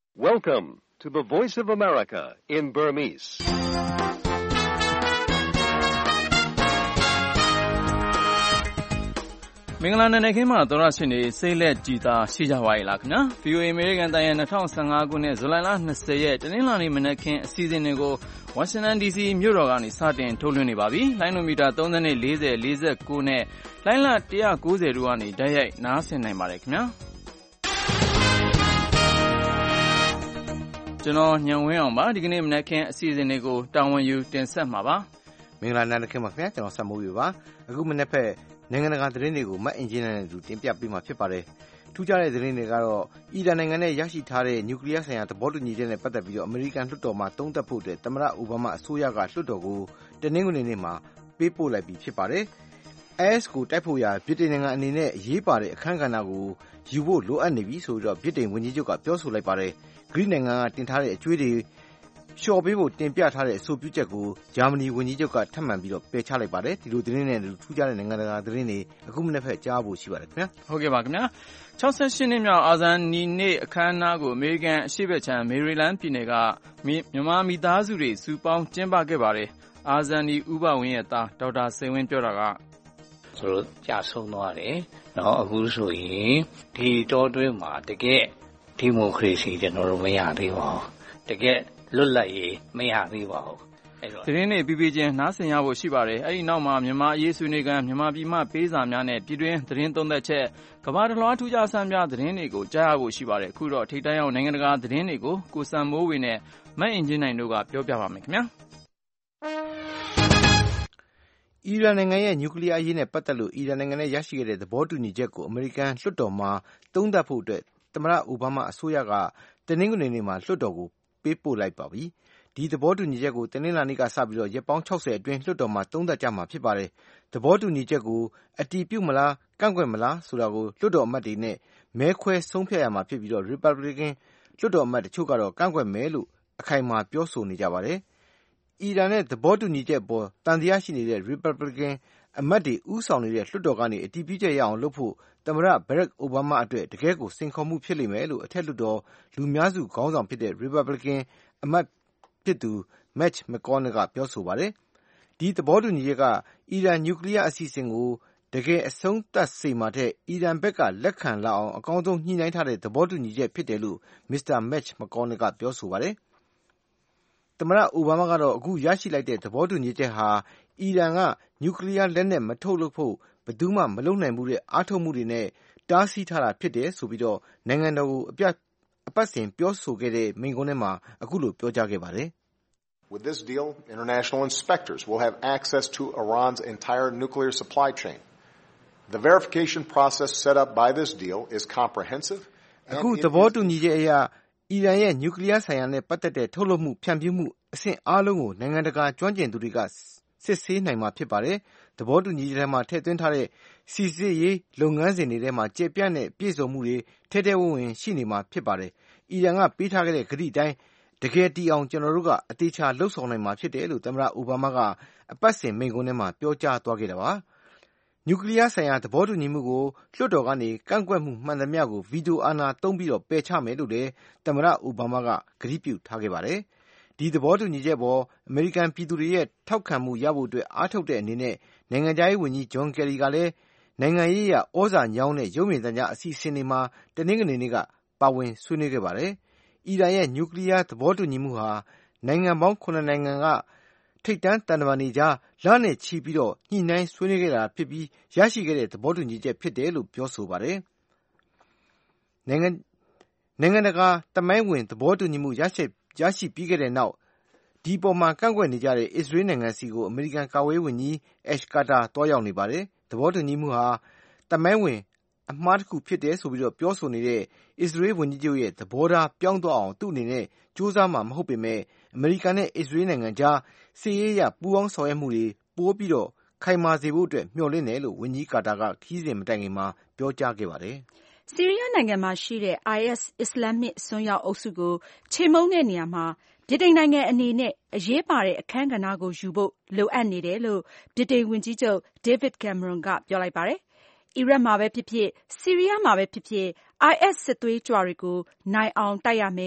Welcome to the Voice of America in Burmese. ။မင်္ဂလာနံနက်ခင်းမှာသောရရှင်တွေစိတ်လက်ကြည်သာရှိကြပါရဲ့လားခင်ဗျာ။ VOA American တိုင်းရဲ့2015ခုနှစ်ဇူလိုင်လ20ရက်တနင်္လာနေ့မနက်ခင်းအစီအစဉ်တွေကို Washington DC မြို့တော်ကနေစတင်ထုတ်လွှင့်နေပါပြီ။လိုင်းနိုမီတာ30 40 49နဲ့လိုင်းလ190တို့ကနေတိုက်ရိုက်နားဆင်နိုင်ပါတယ်ခင်ဗျာ။ကျွန်တော်ညံဝင်းအောင်ပါဒီကနေ့မနက်ခင်းအစီအစဉ်တွေကိုတာဝန်ယူတင်ဆက်မှာပါ။မင်္ဂလာနံနက်ခင်းပါခင်ဗျာကျွန်တော်ဆက်မိုးယူပါ။အခုမနက်ဖက်နိုင်ငံတကာသတင်းတွေကိုမတ်အင်ဂျင်နဲ့တူတင်ပြပေးမှာဖြစ်ပါတယ်။ထူးခြားတဲ့သတင်းတွေကတော့အီရန်နိုင်ငံနဲ့ရရှိထားတဲ့နျူကလ িয়ার ဆိုင်ရာသဘောတူညီချက်နဲ့ပတ်သက်ပြီးတော့အမေရိကန်လွှတ်တော်မှာသုံးသပ်ဖို့အတွက်သမ္မတအိုဘားမားအစိုးရကလွှတ်တော်ကိုတနင်္ဂနွေနေ့မှာပေးပို့လိုက်ပြီးဖြစ်ပါတယ်။ IS ကိုတိုက်ဖို့ရာဗြိတိန်နိုင်ငံအနေနဲ့အရေးပါတဲ့အခန်းကဏ္ဍကိုယူဖို့လိုအပ်နေပြီဆိုပြီးတော့ဗြိတိန်ဝန်ကြီးချုပ်ကပြောဆိုလိုက်ပါတယ်။ဂရိနိုင်ငံကတင်ထားတဲ့အကျွေးတွေလျှော်ပေးဖို့တင်ပြထားတဲ့အဆိုပြုချက်ကိုဂျာမနီဝန်ကြီးချုပ်ကထပ်မံပြီးတော့ပယ်ချလိုက်ပါတယ်။ဒီလိုသတင်းနဲ့ထူးခြားတဲ့နိုင်ငံတကာသတင်းတွေအခုမနေ့ဖက်ကြားဖို့ရှိပါတယ်ခင်ဗျာ။ဟုတ်ကဲ့ပါခင်ဗျာ။68နှစ်မြောက်အာဇာနည်နေ့အခမ်းအနားကိုအမေရိကန်အရှေ့ဘက်ခြမ်းမေရီလန်းပြည်နယ်ကမြန်မာမိသားစုတွေစုပေါင်းကျင်းပခဲ့ပါတယ်။အာဇာနည်ဦးဘဝင်းရဲ့သားဒေါက်တာစိန်ဝင်းပြောတာကဆိုတော့ကြာဆုံးသွားတယ်။နော်အခုဆိုရင်ဒီတောတွင်းမှာတကယ်ဒီမိုကရေစီကျွန်တော်တို့မရသေးပါဘူး။တကယ်လွတ်လပ်ရေးမရသေးပါဘူး။သတင်းတွေပြီးချင်းနားဆင်ရဖို့ရှိပါတယ်။အဲဒီနောက်မှာမြန်မာအရေးဆွေးနွေးခန်းမြန်မာပြည်မှပေးစာများနဲ့ပြည်တွင်းသတင်းသုံးသက်ချက်ကမ္ဘာတစ်လွှားထူးခြားဆန်းပြသတင်းတွေကိုကြားရဖို့ရှိပါတယ်။အခုတော့ထိပ်တန်းရောက်နိုင်ငံတကာသတင်းတွေကိုကိုစံမိုးဝေနဲ့မတ်အင်ဂျင်နိုင်တို့ကပြောပြပါမယ်ခင်ဗျာ။အီရန်နိုင်ငံရဲ့နျူကလ িয়ার အရေးနဲ့ပတ်သက်လို့အီရန်နိုင်ငံနဲ့ရရှိခဲ့တဲ့သဘောတူညီချက်ကိုအမေရိကန်လွှတ်တော်မှာသုံးသပ်ဖို့အတွက်သမ္မတအိုဘားမားအစိုးရကတနင်္ဂနွေနေ့မှာလွှတ်တော်ကိုပေးပို့လိုက်ပါပြီ။ဒီသဘောတူညီချက်ကိုတနင်္လာနေ့ကစပြီးတော့ရက်ပေါင်း60အတွင်းလွှတ်တော်မှာသုံးသပ်ကြမှာဖြစ်ပါတယ်။သဘောတူညီချက်ကိုအတည်ပြုမလားကန့်ကွက်မလားဆိုတာကိုလွှတ်တော်အမတ်တွေနဲ့မဲခွဲဆုံးဖြတ်ရမှာဖြစ်ပြီးတော့ Republican လွှတ်တော်အမတ်တချို့ကတော့ကန့်ကွက်မယ်လို့အခိုင်အမာပြောဆိုနေကြပါတယ်။အီရန်နဲ့သဘောတူညီချက်ပေါ်တန်တရားရှိနေတဲ့ Republican အမတ်တွေဦးဆောင်နေတဲ့လွှတ်တော်ကနေအတည်ပြုချက်ရအောင်လုပ်ဖို့သမ္မတဘရက်အိုဘားမားအတွက်တကယ်ကိုစိန်ခေါ်မှုဖြစ်လိမ့်မယ်လို့အထက်လွှတ်တော်လူများစုခေါင်းဆောင်ဖြစ်တဲ့ Republican အမတ်ဖြစ်သူ Mitch McConnell ကပြောဆိုပါတယ်။ဒီသဘောတူညီချက်ကအီရန်နျူကလ িয়ার အစီအစဉ်ကိုတကယ်အဆုံးသတ်စေမှာထက်အီရန်ဘက်ကလက်ခံလာအောင်အကောင်းဆုံးညှိနှိုင်းထားတဲ့သဘောတူညီချက်ဖြစ်တယ်လို့ Mr. Mitch McConnell ကပြောဆိုပါတယ်။သမ္မတအိုဘားမားကတော့အခုရရှိလိုက်တဲ့သဘောတူညီချက်ဟာအီရန်ကနျူကလ িয়ার လက်နက်မထုတ်လုပ်ဖို့ဘယ်သူမှမလုပ်နိုင်ဘူးတဲ့အားထုတ်မှုတွေနဲ့တားဆီးထားတာဖြစ်တယ်ဆိုပြီးတော့နိုင်ငံတော်ကိုအပတ်စဉ်ပြောဆိုခဲ့တဲ့မိန့်ခွန်းထဲမှာအခုလိုပြောကြားခဲ့ပါတယ်။ With this deal, international inspectors will have access to Iran's entire nuclear supply chain. The verification process set up by this deal is comprehensive. အခုသဘောတူညီချက်အရအီရန်ရဲ့နျူကလ িয়ার ဆိုင်ရာနဲ့ပတ်သက်တဲ့ထုတ်လုပ်မှုဖြန့်ဖြူးမှုအဆင့်အားလုံးကိုနိုင်ငံတကာကျွမ်းကျင်သူတွေကစစ်ဆေးနိုင်မှာဖြစ်ပါတယ်။သဘောတူညီချက်ထဲမှာထည့်သွင်းထားတဲ့စီစစ်ရေးလုပ်ငန်းစဉ်တွေထဲမှာကျေပြန့်တဲ့ပြည့်စုံမှုတွေထဲထဲဝင်ဝင်ရှိနေမှာဖြစ်ပါတယ်။အီရန်ကပေးထားခဲ့တဲ့ကတိအတိုင်းတကယ်တည်အောင်ကျွန်တော်တို့ကအသေးချာလှုပ်ဆောင်နိုင်မှာဖြစ်တယ်လို့သမ္မတအိုဘားမားကအပတ်စဉ်မိန့်ခွန်းထဲမှာပြောကြားသွားခဲ့တာပါ။နျူကလ িয়ার ဆိုင်ရာသဘောတူညီမှုကိုလွှတ်တော်ကနေကန့်ကွက်မှုမှန်သမျှကိုဗီတိုအာဏာသုံးပြီးတော့ပယ်ချမယ်လို့လည်းသမ္မတအိုဘားမားကကတိပြုထားခဲ့ပါတယ်။ဒီသဘောတူညီချက်ပေါ်အမေရိကန်ပြည်သူတွေရဲ့ထောက်ခံမှုရဖို့အတွက်အားထုတ်တဲ့အနေနဲ့နိုင်ငံခြားရေးဝန်ကြီးဂျွန်ကယ်ရီကလည်းနိုင်ငံရေးအရဩဇာညောင်းတဲ့ရုပ်မြင်သံကြားအစီအစဉ်တွေမှာတနင်္ဂနွေနေ့ကပါဝင်ဆွေးနွေးခဲ့ပါတယ်။အီရန်ရဲ့နျူကလ িয়ার သဘောတူညီမှုဟာနိုင်ငံပေါင်း9နိုင်ငံကထိပ်တန်းတန်တမာတွေကြားလနဲ့ချီပြီးတော့ညှိနှိုင်းဆွေးနွေးခဲ့တာဖြစ်ပြီးရရှိခဲ့တဲ့သဘောတူညီချက်ဖြစ်တယ်လို့ပြောဆိုပါတယ်။နိုင်ငံတကာသမိုင်းဝင်သဘောတူညီမှုရရှိပြီးခဲ့တဲ့နောက်ဒီပေါ်မှာကန့်ကွက်နေကြတဲ့အစ္စရေးနိုင်ငံစီကိုအမေရိကန်ကာကွယ်ရေးဝန်ကြီးအက်ရှ်ကာတာတွားရောက်နေပါတယ်။သဘောတူညီမှုဟာသမိုင်းဝင်အမှားတစ်ခုဖြစ်တယ်ဆိုပြီးတော့ပြောဆိုနေတဲ့အစ္စရေးဝန်ကြီးချုပ်ရဲ့သဘောထားပြောင်းသွားအောင်သူ့အနေနဲ့ကြိုးစားမှာမဟုတ်ပေမဲ့အမေရိကန်နဲ့အစ္စရေးနိုင်ငံကြားစစ်ရေးအရပူးပေါင်းဆောင်ရွက်မှုတွေပိုပြီးတော့ခိုင်မာစေဖို့အတွက်မျှော်လင့်တယ်လို့ဝန်ကြီးကာတာကခရီးစဉ်မတိုင်ခင်မှာပြောကြားခဲ့ပါတယ်။ဆီးရီးယားနိုင်ငံမှာရှိတဲ့ IS အစ္စလာမစ်အစွန်းရောက်အုပ်စုကိုချေမှုန်းတဲ့နေရာမှာဗြိတိန်နိုင်ငံအနေနဲ့အရေးပါတဲ့အခန်းကဏ္ဍကိုယူဖို့လိုအပ်နေတယ်လို့ဗြိတိန်ဝန်ကြီးချုပ် David Cameron ကပြောလိုက်ပါတယ်။အီရတ်မှာပဲဖြစ်ဖြစ်၊ဆီးရီးယားမှာပဲဖြစ်ဖြစ်IS စစ်သွေးကြွတွေကိုနိုင်အောင်တိုက်ရမယ်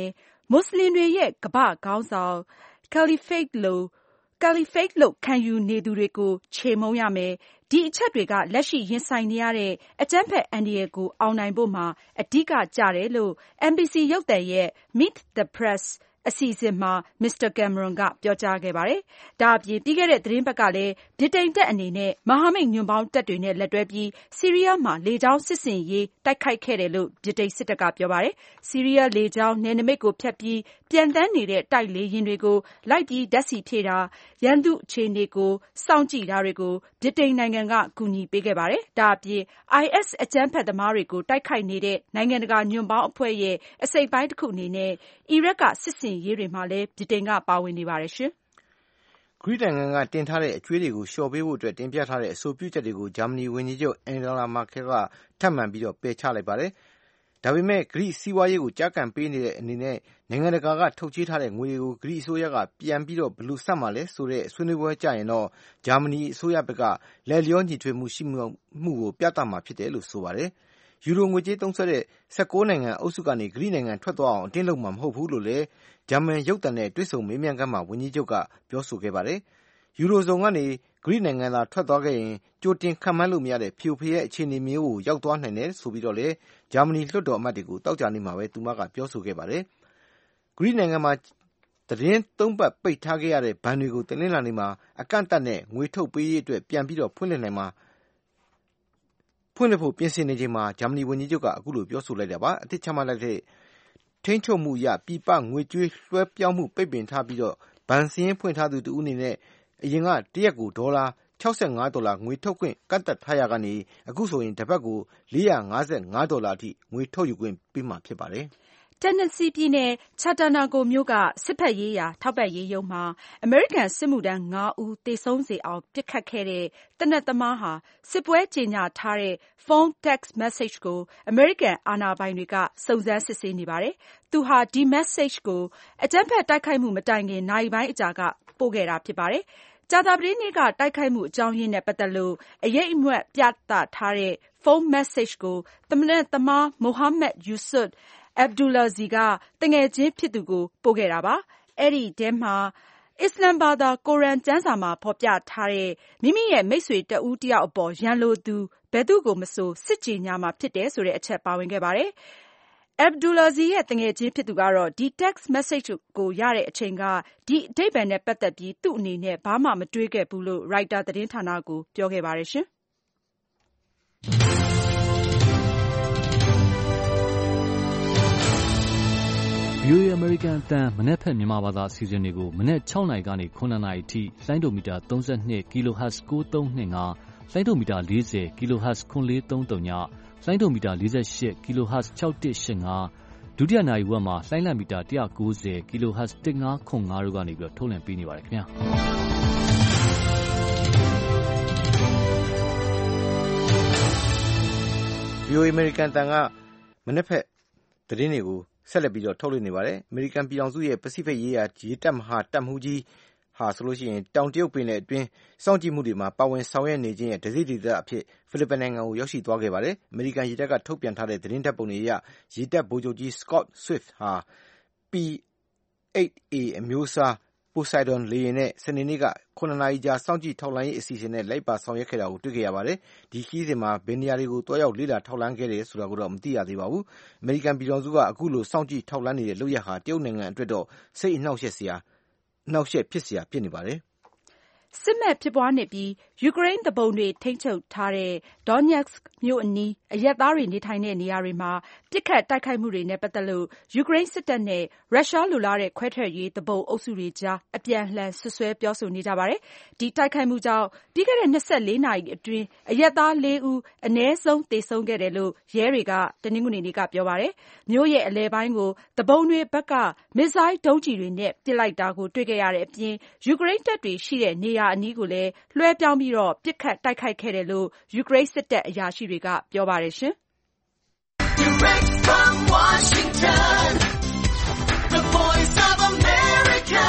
မွတ်စလင်တွေရဲ့ကမ္ဘာ့ခေါင်းဆောင် Caliphate လို့ခံယူနေသူတွေကိုချေမှုန်းရမယ်။ဒီအချက်တွေကလက်ရှိရင်ဆိုင်နေရတဲ့အကြမ်းဖက်အန္တရာယ်ကိုအောင်နိုင်ဖို့မှာအဓိကကျတယ်လို့ NBC ရုပ်သံရဲ့ Meet the Press အစီအစဉ်မှာ Mr. Cameron ကပြောကြားခဲ့ပါတယ်။ဒါအပြင်ပြီးခဲ့တဲ့သတင်းပတ်ကလည်းဗြိတိန်တပ်အနေနဲ့မဟာမိတ်ညွန့်ပေါင်းတပ်တွေနဲ့လက်တွဲပြီးဆီးရီးယားမှာလေကြောင်းစစ်ဆင်ရေးတိုက်ခိုက်ခဲ့တယ်လို့ဗြိတိန်စစ်တပ်ကပြောပါတယ်။ဆီးရီးယားလေကြောင်းနယ်နိမိတ်ကိုဖြတ်ပြီးပျံသန်းနေတဲ့တိုက်လေယာဉ်တွေကိုလိုက်ပြီးဓာတ်ဆီဖြည့်တာရန်သူအခြေအနေကိုစောင့်ကြည့်တာတွေကိုဗြိတိန်နိုင်ငံကကူညီပေးခဲ့ပါတယ်။ဒါအပြင် IS အကြမ်းဖက်သမားတွေကိုတိုက်ခိုက်နေတဲ့နိုင်ငံတကာညွန့်ပေါင်းအဖွဲ့ရဲ့အစိတ်အပိုင်းတစ်ခုအနေနဲ့အီရတ်ကစစ်ဆင်ရေးတွေမှာလည်းဗြိတိန်ကပါဝင်နေပါတယ်ရှင်။ဂရိနိုင်ငံကတင်ထားတဲ့အကြွေးတွေကိုလျှော့ပေးဖို့အတွက်တင်ပြထားတဲ့အဆိုပြုချက်တွေကိုဂျာမနီဝန်ကြီးချုပ် Angela Merkel ကထပ်မံပြီးပယ်ချလိုက်ပါတယ်။ဒါပေမဲ့ဂရိစီးပွားရေးကိုကျားကန်ပေးနေတဲ့အနေနဲ့နိုင်ငံတကာကထုတ်ချေးထားတဲ့ငွေတွေကိုဂရိအစိုးရကပြန်ပြီးဘယ်လိုဆပ်မှာလဲဆိုတဲ့ဆွေးနွေးပွဲကြရင်တော့ဂျာမနီအစိုးရဘက်ကလက်လျောညီထွေမှုရှိမှုကိုပြသမှာဖြစ်တယ်လို့ဆိုပါတယ်။ယူရိုငွေကြေးသုံးစွဲတဲ့16နိုင်ငံအုပ်စုကနေဂရိနိုင်ငံထွက်သွားအောင်အတင်းလုပ်မှာမဟုတ်ဘူးလို့လည်းဂျာမန်ရုပ်သံနဲ့တွေ့ဆုံမေးမြန်းခန်းမှာဝန်ကြီးချုပ်ကပြောဆိုခဲ့ပါတယ်။ယူရိုဇုံကနေဂရိနိုင်ငံသာထွက်သွားခဲ့ရင်ကြိုတင်ခန့်မှန်းလို့မရတဲ့ဖျို့ဖျက်အခြေအနေမျိုးကိုရောက်သွားနိုင်တယ်ဆိုပြီးတော့လည်းဂျာမနီလွှတ်တော်အမတ်တွေကိုတောက်ကြနေမှာပဲသူမကပြောဆိုခဲ့ပါတယ်။ဂရိနိုင်ငံမှာသတင်းသုံးပတ်ပိတ်ထားခဲ့ရတဲ့ဘဏ်တွေကိုတင်လလာနေမှာအကန့်အသတ်နဲ့ငွေထုတ်ပေးရေးအတွက်ပြန်ပြီးဖွင့်လှစ်ဖို့ပြင်ဆင်နေချိန်မှာဂျာမနီဝန်ကြီးချုပ်ကအခုလိုပြောဆိုလိုက်တာပါ။အသစ်ချမှတ်လိုက်တဲ့ထိန်းချုပ်မှုအရပြည်ပငွေကြေးလွှဲပြောင်းမှုပိတ်ပင်ထားပြီးတော့ဘဏ်စာရင်းဖွင့်ထားသူတဦးအနေနဲ့အရင်ကတရက်ကိုဒေါ်လာ$65ငွေထုတ်ခွင့်ကန့်သတ်ထားရာကနေအခုဆိုရင်တစ်ပတ်ကို$455အထိငွေထုတ်ယူခွင့်ပေးမှာဖြစ်ပါတယ်။တက်နက်စီပြည်နယ်ချာတာနာကိုမြို့ကစစ်ဖက်ရေးရာထောက်ပံ့ရေးရုံးမှာအမေရိကန်စစ်မှုထမ်း9ဦးသေဆုံးစေအောင်ပစ်ခတ်ခဲ့တဲ့သေနတ်သမားဟာစစ်ပွဲကြေညာထားတဲ့ဖုန်း text message ကိုအမေရိကန်အာဏာပိုင်တွေကစုံစမ်းစစ်ဆေးနေပါတယ်။သူဟာဒီ message ကိုအကြမ်းဖက်တိုက်ခိုက်မှုမတိုင်ခင်နာရီပိုင်းအကြာကပို့ခဲ့တာဖြစ်ပါတယ်။ကြာသပတေးနေ့ကတိုက်ခိုက်မှုအကြောင်းရင်းနဲ့ပတ်သက်လို့အရိပ်အမြွက်ပြသထားတဲ့ဖုန်း message ကိုသေနတ်သမား Mohammed Yusuf Abdulaziz ကတငယ်ချင်းဖြစ်သူကိုပို့ခဲ့တာပါ။အဲဒီထဲမှာအစ္စလမ်ဘာသာကိုရ်အာန်ကျမ်းစာမှာဖော်ပြထားတဲ့မိမိရဲ့မိတ်ဆွေတဦးတယောက်အပေါ်ရန်လိုသူဘယ်သူကိုမဆိုစစ်ကြေညာမှာဖြစ်တယ်ဆိုတဲ့အချက်ပါဝင်ခဲ့ပါတယ်။ Abdulaziz ရဲ့တငယ်ချင်းဖြစ်သူကတော့ဒီ text message ကိုရတဲ့အချိန်ကဒီအဓိပ္ပါယ်နဲ့ပတ်သက်ပြီးသူ့အနေနဲ့ဘာမှမတွေးခဲ့ဘူးလို့ Reuters သတင်းဌာနကိုပြောခဲ့ပါတယ်ရှင်။ VOA အမေရိကန်အသံမနက်ဖြန်မြန်မာဘာသာအစီအစဉ်တွေကိုမနက်6နာရီကနေ9နာရီအထိလိုင်းဒိုမီတာ32 kHz 9325လိုင်းဒိုမီတာ40 kHz 9430ညလိုင်းဒိုမီတာ48 kHz 6185ဒုတိယနာရီဝက်မှာလိုင်းလံမီတာ190 kHz 1505တို့ကနေထုတ်လွှင့်ပေးနေပါတယ်ခင်ဗျာ VOA အမေရိကန်အသံကမနက်ဖြန်သတင်းတွေကိုဆက်လက်ပြီးထုတ်လွှင့်နေပါတယ်။အမေရိကန်ပြည်ထောင်စုရဲ့ပစိဖိတ်ရေးရာရေတပ်မဟာတပ်မှူးကြီးဟာဆိုရင်တောင်တရုတ်ပင်လယ်အတွင်းစောင့်ကြည့်မှုတွေမှာပါဝင်ဆောင်ရွက်နေခြင်းရဲ့တစိတ်ဒေသအဖြစ်ဖိလစ်ပိုင်နိုင်ငံကိုရောက်ရှိသွားခဲ့ပါတယ်။အမေရိကန်ရေတပ်ကထုတ်ပြန်ထားတဲ့သတင်းဓာတ်ပုံတွေအရရေတပ်ဗိုလ်ချုပ်ကြီး Scott Swift ဟာ P-8A အမျိုးအစား Poseidon လေယာဉ်နဲ့စနေနေ့က9နာရီကြာစောင့်ကြည့်ထောက်လှမ်းရေးအစီအစဉ်နဲ့လိုက်ပါဆောင်ရွက်ခဲ့တာကိုတွေ့ခဲ့ရပါတယ်။ဒီခရီးစဉ်မှာဘယ်နေရာတွေကိုတွားရောက်လေ့လာထောက်လှမ်းခဲ့တယ်ဆိုတာကိုတော့မသိရသေးပါဘူး။အမေရိကန်ပြည်ထောင်စုကအခုလိုစောင့်ကြည့်ထောက်လှမ်းနေတဲ့လုပ်ရပ်ဟာတရုတ်နိုင်ငံအတွက်တော့စိတ်အနှောက်အယှက်ဖြစ်စရာဖြစ်နေပါတယ်။စစ်မက်ဖြစ်ပွားနေပြီးယူကရိန်းသူပုန်တွေထိန်းချုပ်ထားတဲ့ Donetsk မြို့အနီးအရပ်သားတွေနေထိုင်တဲ့နေရာတွေမှာပစ်ခတ်တိုက်ခိုက်မှုတွေနဲ့ပတ်သက်လို့ယူကရိန်းစစ်တပ်နဲ့ရုရှားလိုလားတဲ့ခွဲထွက်ရေးသူပုန်အုပ်စုတွေကြားအပြန်အလှန်စွပ်စွဲပြောဆိုနေကြပါတယ်။ဒီတိုက်ခိုက်မှုကြောင့်ပြီးခဲ့တဲ့24နာရီအတွင်းအရပ်သား4ဦးအနည်းဆုံးသေဆုံးခဲ့တယ်လို့ရဲတွေကတနင်္ဂနွေနေ့ကပြောပါတယ်။မြို့ရဲ့အလယ်ပိုင်းကိုသူပုန်တွေဘက်ကမစ်ဇိုင်းဒုံးကျည်တွေနဲ့ပစ်လိုက်တာကိုတွေ့ခဲ့ရတဲ့အပြင်ယူကရိန်းတပ်တွေရှိတဲ့နေရာအနီးကိုလည်းလွှဲပြောင်းပြီးပစ်ခတ်တိုက်ခိုက်ခဲ့တယ်လို့ယူကရိန်းစစ်တပ်အရာရှိတွေကပြောပါတယ်ရှင်။ Direct from Washington, the Voice of America,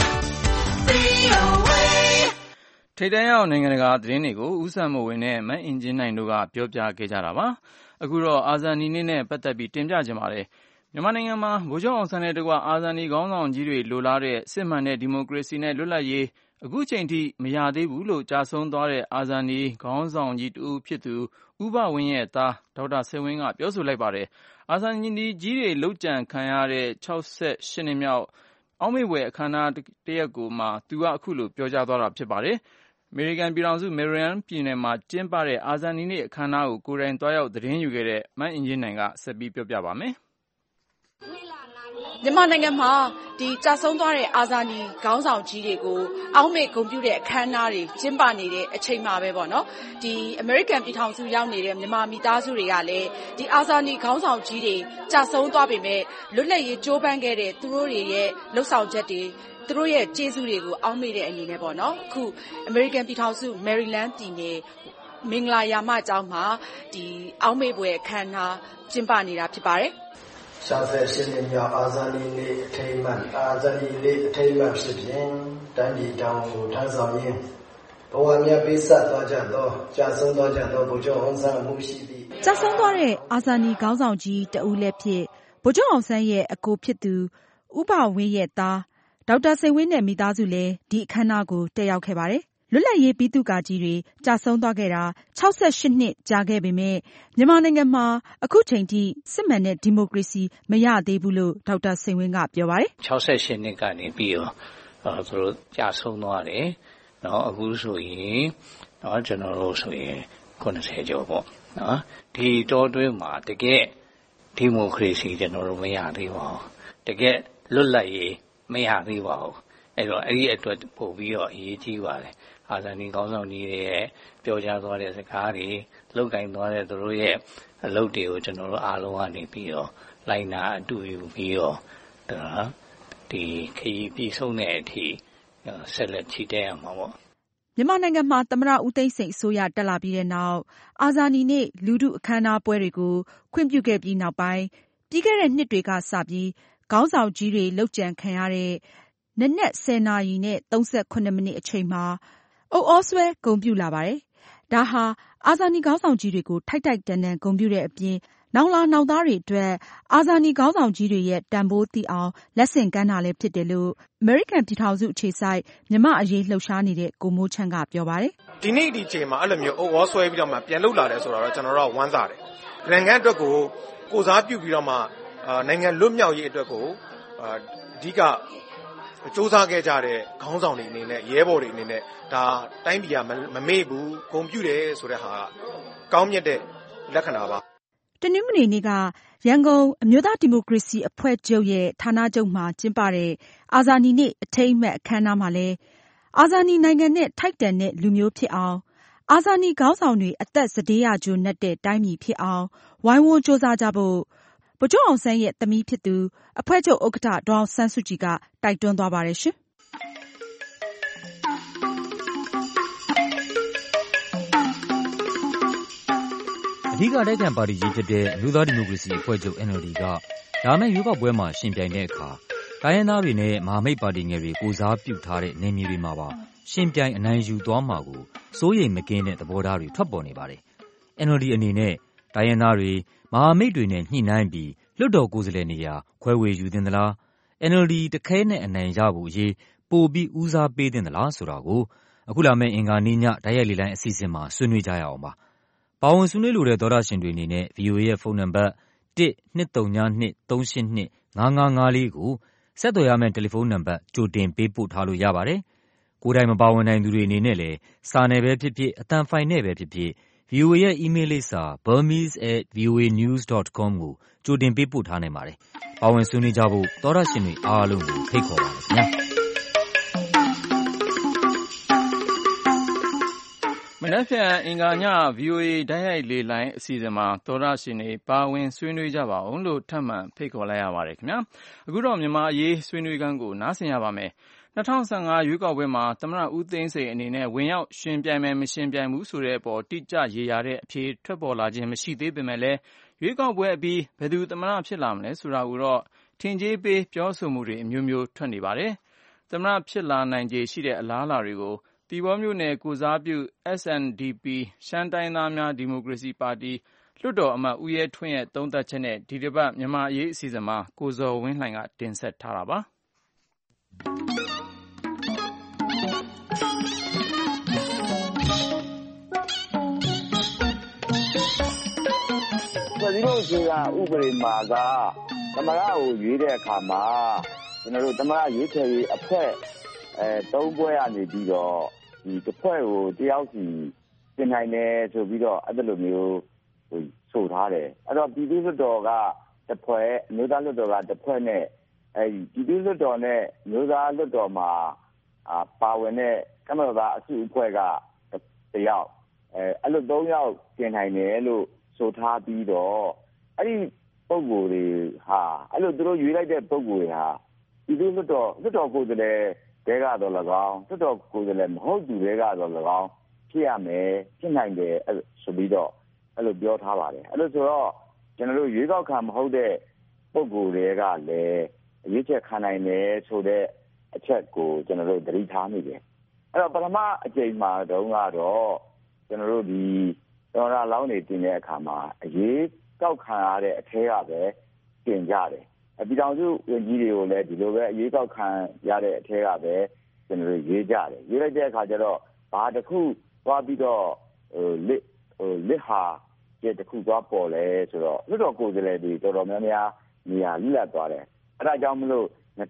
VOA ထိပ်တန်းရောက်နိုင်ငံတကာသတင်းတွေကိုဦးစံမိုးဝင်းနဲ့မအင်ကြင်းနိုင်တို့ကပြောပြခဲ့ကြတာပါ။အခုတော့အာဇာနည်နေ့နဲ့ပတ်သက်ပြီးတင်ပြကြပါတယ်။မြန်မာနိုင်ငံမှာဗိုလ်ချုပ်အောင်ဆန်းနဲ့တကွအာဇာနည်ခေါင်းဆောင်ကြီးတွေလိုလားတဲ့စစ်မှန်တဲ့ဒီမိုကရေစီနဲ့လွတ်လပ်ရေးအခုချိန်ထိမရသေးဘူးလို့ကြာဆုံးသွားတဲ့အာဇာနည်ခေါင်းဆောင်ကြီးတဦးဖြစ်သူဦးဘဝင်းရဲ့သားဒေါက်တာစိန်ဝင်းကပြောဆိုလိုက်ပါတယ်။အာဇာနည်ကြီးတွေလုပ်ကြံခံရတဲ့68နှစ်မြောက်အောက်မေ့ဖွယ်အခမ်းအနားတရက်ကိုမှသူကအခုလိုပြောကြားသွားတာဖြစ်ပါတယ်။အမေရိကန်ပြည်ထောင်စုမယ်ရီလန်းပြည်နယ်မှာကျင်းပတဲ့အာဇာနည်နေ့အခမ်းအနားကိုကိုယ်တိုင်သွားရောက်သတင်းယူခဲ့တဲ့မအင်ကြင်းနိုင်ကဆက်ပြီးပြောပြပါမယ်။မြန်မာနိုင်ငံမှာကြာဆုံးသွားတဲ့အာဇာနည်ခေါင်းဆောင်ကြီးတွေကိုအောက်မေ့ဂုဏ်ပြုတဲ့အခမ်းအနားတွေကျင်းပနေတဲ့အချိန်မှာပဲပေါ့နော်အမေရိကန်ပြည်ထောင်စုရောက်နေတဲ့မြန်မာမိသားစုတွေကလည်းအာဇာနည်ခေါင်းဆောင်ကြီးတွေကြာဆုံးသွားပေမဲ့လွတ်လပ်ရေးကြိုးပမ်းခဲ့တဲ့သူတို့တွေရဲ့လှုပ်ဆောင်ချက်တွေသူတို့ရဲ့ကျေးဇူးတွေကိုအောက်မေ့တဲ့အနေနဲ့ပေါ့နော်အခုအမေရိကန်ပြည်ထောင်စုမယ်ရီလန်းပြည်နယ်မင်္ဂလာရာမကျောင်းမှာအောက်မေ့ဖွယ်အခမ်းအနားကျင်းပနေတာဖြစ်ပါတယ် 68နှစ်မြောက်အာဇာနည်နေ့အထိမ်းအမှတ်အာဇာနည်နေ့အထိမ်းအမှတ်ဖြစ်ဖြင့်တိုင်းပြည်တောင်ကိုထမ်းဆောင်ရင်းဘဝမြတ်ပေးဆက်သွားကြသောကြာဆုံးသွားကြသောဗိုလ်ချုပ်အောင်ဆန်းမှုရှိသည့်ကြာဆုံးသွားတဲ့အာဇာနည်ခေါင်းဆောင်ကြီးတဦးလည်းဖြစ်ဗိုလ်ချုပ်အောင်ဆန်းရဲ့အကိုဖြစ်သူဦးဘဝင်းရဲ့သားဒေါက်တာစိန်ဝင်းနဲ့မိသားစုလည်းဒီအခမ်းအနားကိုတက်ရောက်ခဲ့ပါတယ်လွတ်လပ်ရေးပြည်သူ့ကာကြီးတွေကြာဆုံးသွားခဲ့တာ68နှစ်ကြာခဲ့ပေမဲ့မြန်မာနိုင်ငံမှာအခုချိန်ထိစစ်မှန်တဲ့ဒီမိုကရေစီမရသေးဘူးလို့ဒေါက်တာစိန်ဝင်းကပြောပါတယ် 68နှစ်ကနေပြီးတော့သူတို့ကြာဆုံးသွားတယ်နော်အခုဆိုရင်နော်ကျွန်တော်တို့ဆိုရင်90ကျော်ပေါ့နော်ဒီတောတွင်းမှာတကယ်ဒီမိုကရေစီကျွန်တော်တို့မရသေးပါဘူးတကယ်လွတ်လပ်ရေးမရသေးပါဘူးအဲ့တော့အဲ့ဒီအတွက်ပို့ပြီးတော့အရေးကြီးပါတယ်အာဇာနည်ခေါင်းဆောင်ကြီးတွေရဲ့ပြောကြားသွားတဲ့စကားတွေလုပ်ကိုင်သွားတဲ့သူတို့ရဲ့အလုပ်တွေကိုကျွန်တော်တို့အားလုံးကနေပြီးတော့လိုက်နာအတူယူပြီးတော့ဒီခရီးပြည်ဆုံးတဲ့အထိဆက်လက်ချီတက်ရမှာပေါ့မြန်မာနိုင်ငံမှာသမ္မတဦးသိန်းစိန်အစိုးရတက်လာပြီးတဲ့နောက်အာဇာနည်နေ့လူထုအခမ်းအနားပွဲတွေကိုခွင့်ပြုခဲ့ပြီးနောက်ပိုင်းပြီးခဲ့တဲ့နှစ်တွေကစပြီးခေါင်းဆောင်ကြီးတွေလုပ်ကြံခံရတဲ့နနက်10 နာရီနဲ့38မိနစ်အချိန်မှာအုပ်အောဆွဲဂုဏ်ပြုလာပါတယ်။ဒါဟာအာဇာနည်ခေါင်းဆောင်ကြီးတွေကိုထိုက်ထိုက်တန်တန်ဂုဏ်ပြုတဲ့အပြင်နောင်လာနောင်သားတွေအတွက်အာဇာနည်ခေါင်းဆောင်ကြီးတွေရဲ့တန်ဖိုးသိအောင်လက်ဆင့်ကမ်းတာလည်းဖြစ်တယ်လို့အမေရိကန်ပြည်ထောင်စုအခြေစိုက်မြန်မာအရေးလှုပ်ရှားနေတဲ့ကိုမိုးချမ်းကပြောပါတယ်။ဒီနေ့ဒီချိန်မှာအဲ့လိုမျိုးအုပ်အောဆွဲပြီးတော့မှပြန်လုပ်လာတယ်ဆိုတော့ကျွန်တော်တို့ဝမ်းသာတယ်။နိုင်ငံအတွက်ကိုစားပြုပြီးတော့မှနိုင်ငံလွတ်မြောက်ရေးအတွက်ကိုအဓိကစူးစမ်းခဲ့ကြတဲ့ခေါင်းဆောင်တွေအနေနဲ့ရဲဘော်တွေအနေနဲ့ဒါတိုင်းပြည်ကမမေ့ဘူးဂုဏ်ပြုတယ်ဆိုတဲ့ဟာကောင်းမြတ်တဲ့လက္ခဏာပါတနင်္ဂနွေနေ့ကရန်ကုန်အမျိုးသားဒီမိုကရေစီအဖွဲ့ချုပ်ရဲ့ဌာနချုပ်မှာကျင်းပတဲ့အာဇာနည်နေ့အထိမ်းအမှတ်အခမ်းအနားမှာလည်းအာဇာနည်နိုင်ငံနဲ့ထိုက်တန်တဲ့လူမျိုးဖြစ်အောင်အာဇာနည်ခေါင်းဆောင်တွေအသက်စတေးရကြိုးနှက်တဲ့တိုင်းပြည်ဖြစ်အောင်ဝိုင်းဝန်းကြိုးစားကြဖို့ဗိုလ်ချုပ်အောင်ဆန်းရဲ့သမီးဖြစ်သူအဖွဲ့ချုပ်ဥက္ကဋ္ဌဒေါ်အောင်ဆန်းစုကြည်ကတိုက်တွန်းသွားပါတယ်ရှင်။အဓိကတိုက်ခံပါတီကြီးဖြစ်တဲ့အမျိုးသားဒီမိုကရေစီအဖွဲ့ချုပ် NLD ကလာမယ့်ရွေးကောက်ပွဲမှာရှင်ပြိုင်တဲ့အခါတိုင်းရင်းသားတွေနဲ့မဟာမိတ်ပါတီငယ်တွေကိုစားပြုထားတဲ့နယ်မြေတွေမှာပါရှင်ပြိုင်အနိုင်ယူသွားမှာကိုစိုးရိမ်မကင်းတဲ့သဘောထားတွေထွက်ပေါ်နေပါတယ်။ NLD အနေနဲ့တိုင်းရင်းသားတွေမဟာမိတ်တွေနဲ့ညှိနှိုင်းပြီးလွှတ်တော်ကိုယ်စားလှယ်နေရာခွဲဝေယူသင့်သလား NLD တခဲနဲ့အနိုင်ရဖို့အရေးပိုပြီးဦးစားပေးသင့်သလားဆိုတာကိုအခုလာမယ့်အင်္ဂါနေ့ညတိုက်ရိုက်လေလိုင်းအစီအစဉ်မှာဆွေးနွေးကြရအောင်ပါ။ပါဝင်ဆွေးနွေးလိုတဲ့သောတရှင်တွေအနေနဲ့ VOA ရဲ့ဖုန်းနံပါတ်1-232-382-5554ကိုဆက်သွယ်ရမယ့်တယ်လီဖုန်းနံပါတ်ကြိုတင်ပေးပို့ထားလို့ရပါတယ်။ကိုယ်တိုင်မပါဝင်နိုင်သူတွေအနေနဲ့လည်းစာနယ်ပဲဖြစ်ဖြစ်အသံဖိုင်နဲ့ပဲဖြစ်ဖြစ် VOA ရဲ့ email လိပ်စာ burmese@voanews.com ကိုကြိုတင်ပေးပို့ထားနိုင်ပါတယ်။ပါဝင်ဆွေးနွေးကြဖို့သောတရှင်တွေအားလုံးကိုဖိတ်ခေါ်ပါတယ်ခင်ဗျာ။မနက်ဖြန်အင်္ဂါည VOA တိုက်ရိုက်လေလိုင်းအစီအစဉ်မှာသောတရှင်တွေပါဝင်ဆွေးနွေးကြပါအောင်လို့ထပ်မံဖိတ်ခေါ်လိုက်ရပါတယ်ခင်ဗျာ။အခုတော့မြန်မာအရေးဆွေးနွေးခန်းကိုနားဆင်ရပါမယ်။2015ရွေးကောက်ပွဲမှာသမ္မတဦးသိန်းစိန်အနေနဲ့ဝင်ရောက်ရှင်ပြိုင်မယ်မရှင်ပြိုင်ဘူးဆိုတဲ့အပေါ်တိကျရေရာတဲ့အဖြေထွက်ပေါ်လာခြင်းမရှိသေးပေမဲ့လည်းရွေးကောက်ပွဲအပြီးဘယ်သူသမ္မတဖြစ်လာမလဲဆိုတာကိုတော့ထင်ကြေးပေးပြောဆိုမှုတွေအမျိုးမျိုးထွက်နေပါတယ်။သမ္မတဖြစ်လာနိုင်ခြေရှိတဲ့အလားအလာတွေကိုသီပေါမြို့နယ်ကိုစားပြု SNDP ရှမ်းတိုင်းသားများဒီမိုကရေစီပါတီလွှတ်တော်အမတ်ဦးရဲထွန်းရဲ့သုံးသပ်ချက်နဲ့ဒီတစ်ပတ်မြန်မာအရေးအစီအစဉ်မှာကိုဇော်ဝင်းလှိုင်ကတင်ဆက်ထားတာပါ။ဒီလိုဆိုတာဥပဒေမှာကသမရကိုရွေးတဲ့အခါမှာကျွန်တော်တို့သမရရွေးချယ်ရေးအဖွဲ့၃ဘွဲ့ကနေပြီးတော့ဒီတစ်ဖွဲ့ကိုတယောက်စီပြင်နိုင်တယ်ဆိုပြီးတော့အဲ့လိုမျိုးဆိုထားတယ်အဲ့တော့ပြည်သူ့လွှတ်တော်ကတစ်ဖွဲ့အမျိုးသားလွှတ်တော်ကတစ်ဖွဲ့နဲ့ပြည်သူ့လွှတ်တော်နဲ့မျိုးသားလွှတ်တော်မှာပါဝင်တဲ့ကမ္ဘာသားအစုအဖွဲ့ကတယောက်အဲ့လို၃ယောက်ပြင်နိုင်တယ်လို့ဆိုထားပြီးတော့အဲ့ဒီပုံကိုယ်တွေဟာအဲ့လိုသူတို့ရွေးလိုက်တဲ့ပုံကိုယ်တွေဟာပြည်သူ့လွှတ်တော်ကိုယ်စားလှယ်တဲကတော့၎င်းလွှတ်တော်ကိုယ်စားလှယ်မဟုတ်သူတွေကတော့၎င်းဖြစ်ရမယ်ဖြစ်နိုင်တယ်ဆိုပြီးတော့အဲ့လိုပြောထားပါတယ်အဲ့လိုဆိုတော့ကျွန်တော်တို့ရွေးကောက်ခံမဟုတ်တဲ့ပုံကိုယ်တွေကလည်းရွေးချယ်ခံနိုင်တယ်ဆိုတဲ့အချက်ကိုကျွန်တော်တို့သတိထားမိတယ်အဲ့တော့ပထမအကြိမ်မှာတုန်းကတော့ကျွန်တော်တို့ဒီတော်ရလောင်းနေတင်တဲ့အခါမှာအရေးကောက်ခံရတဲ့အထဲကပဲတင်ကြတယ်ပြည်ထောင်စုဝန်ကြီးတွေကိုလည်းဒီလိုပဲအရေးကောက်ခံရတဲ့အထဲကပဲကျွန်တော်တို့ရေးကြတယ်ရေးလိုက်တဲ့အခါကျတော့ဘာတစ်ခုသွားပြီးတော့လစ်ဟာရဲ့တစ်ခုသွားပေါ်လဲဆိုတော့လွှတ်တော်ကိုယ်စားလှယ်တွေတော်တော်များများနေရာလိလက်သွားတယ်အဲဒါကြောင့်မလို့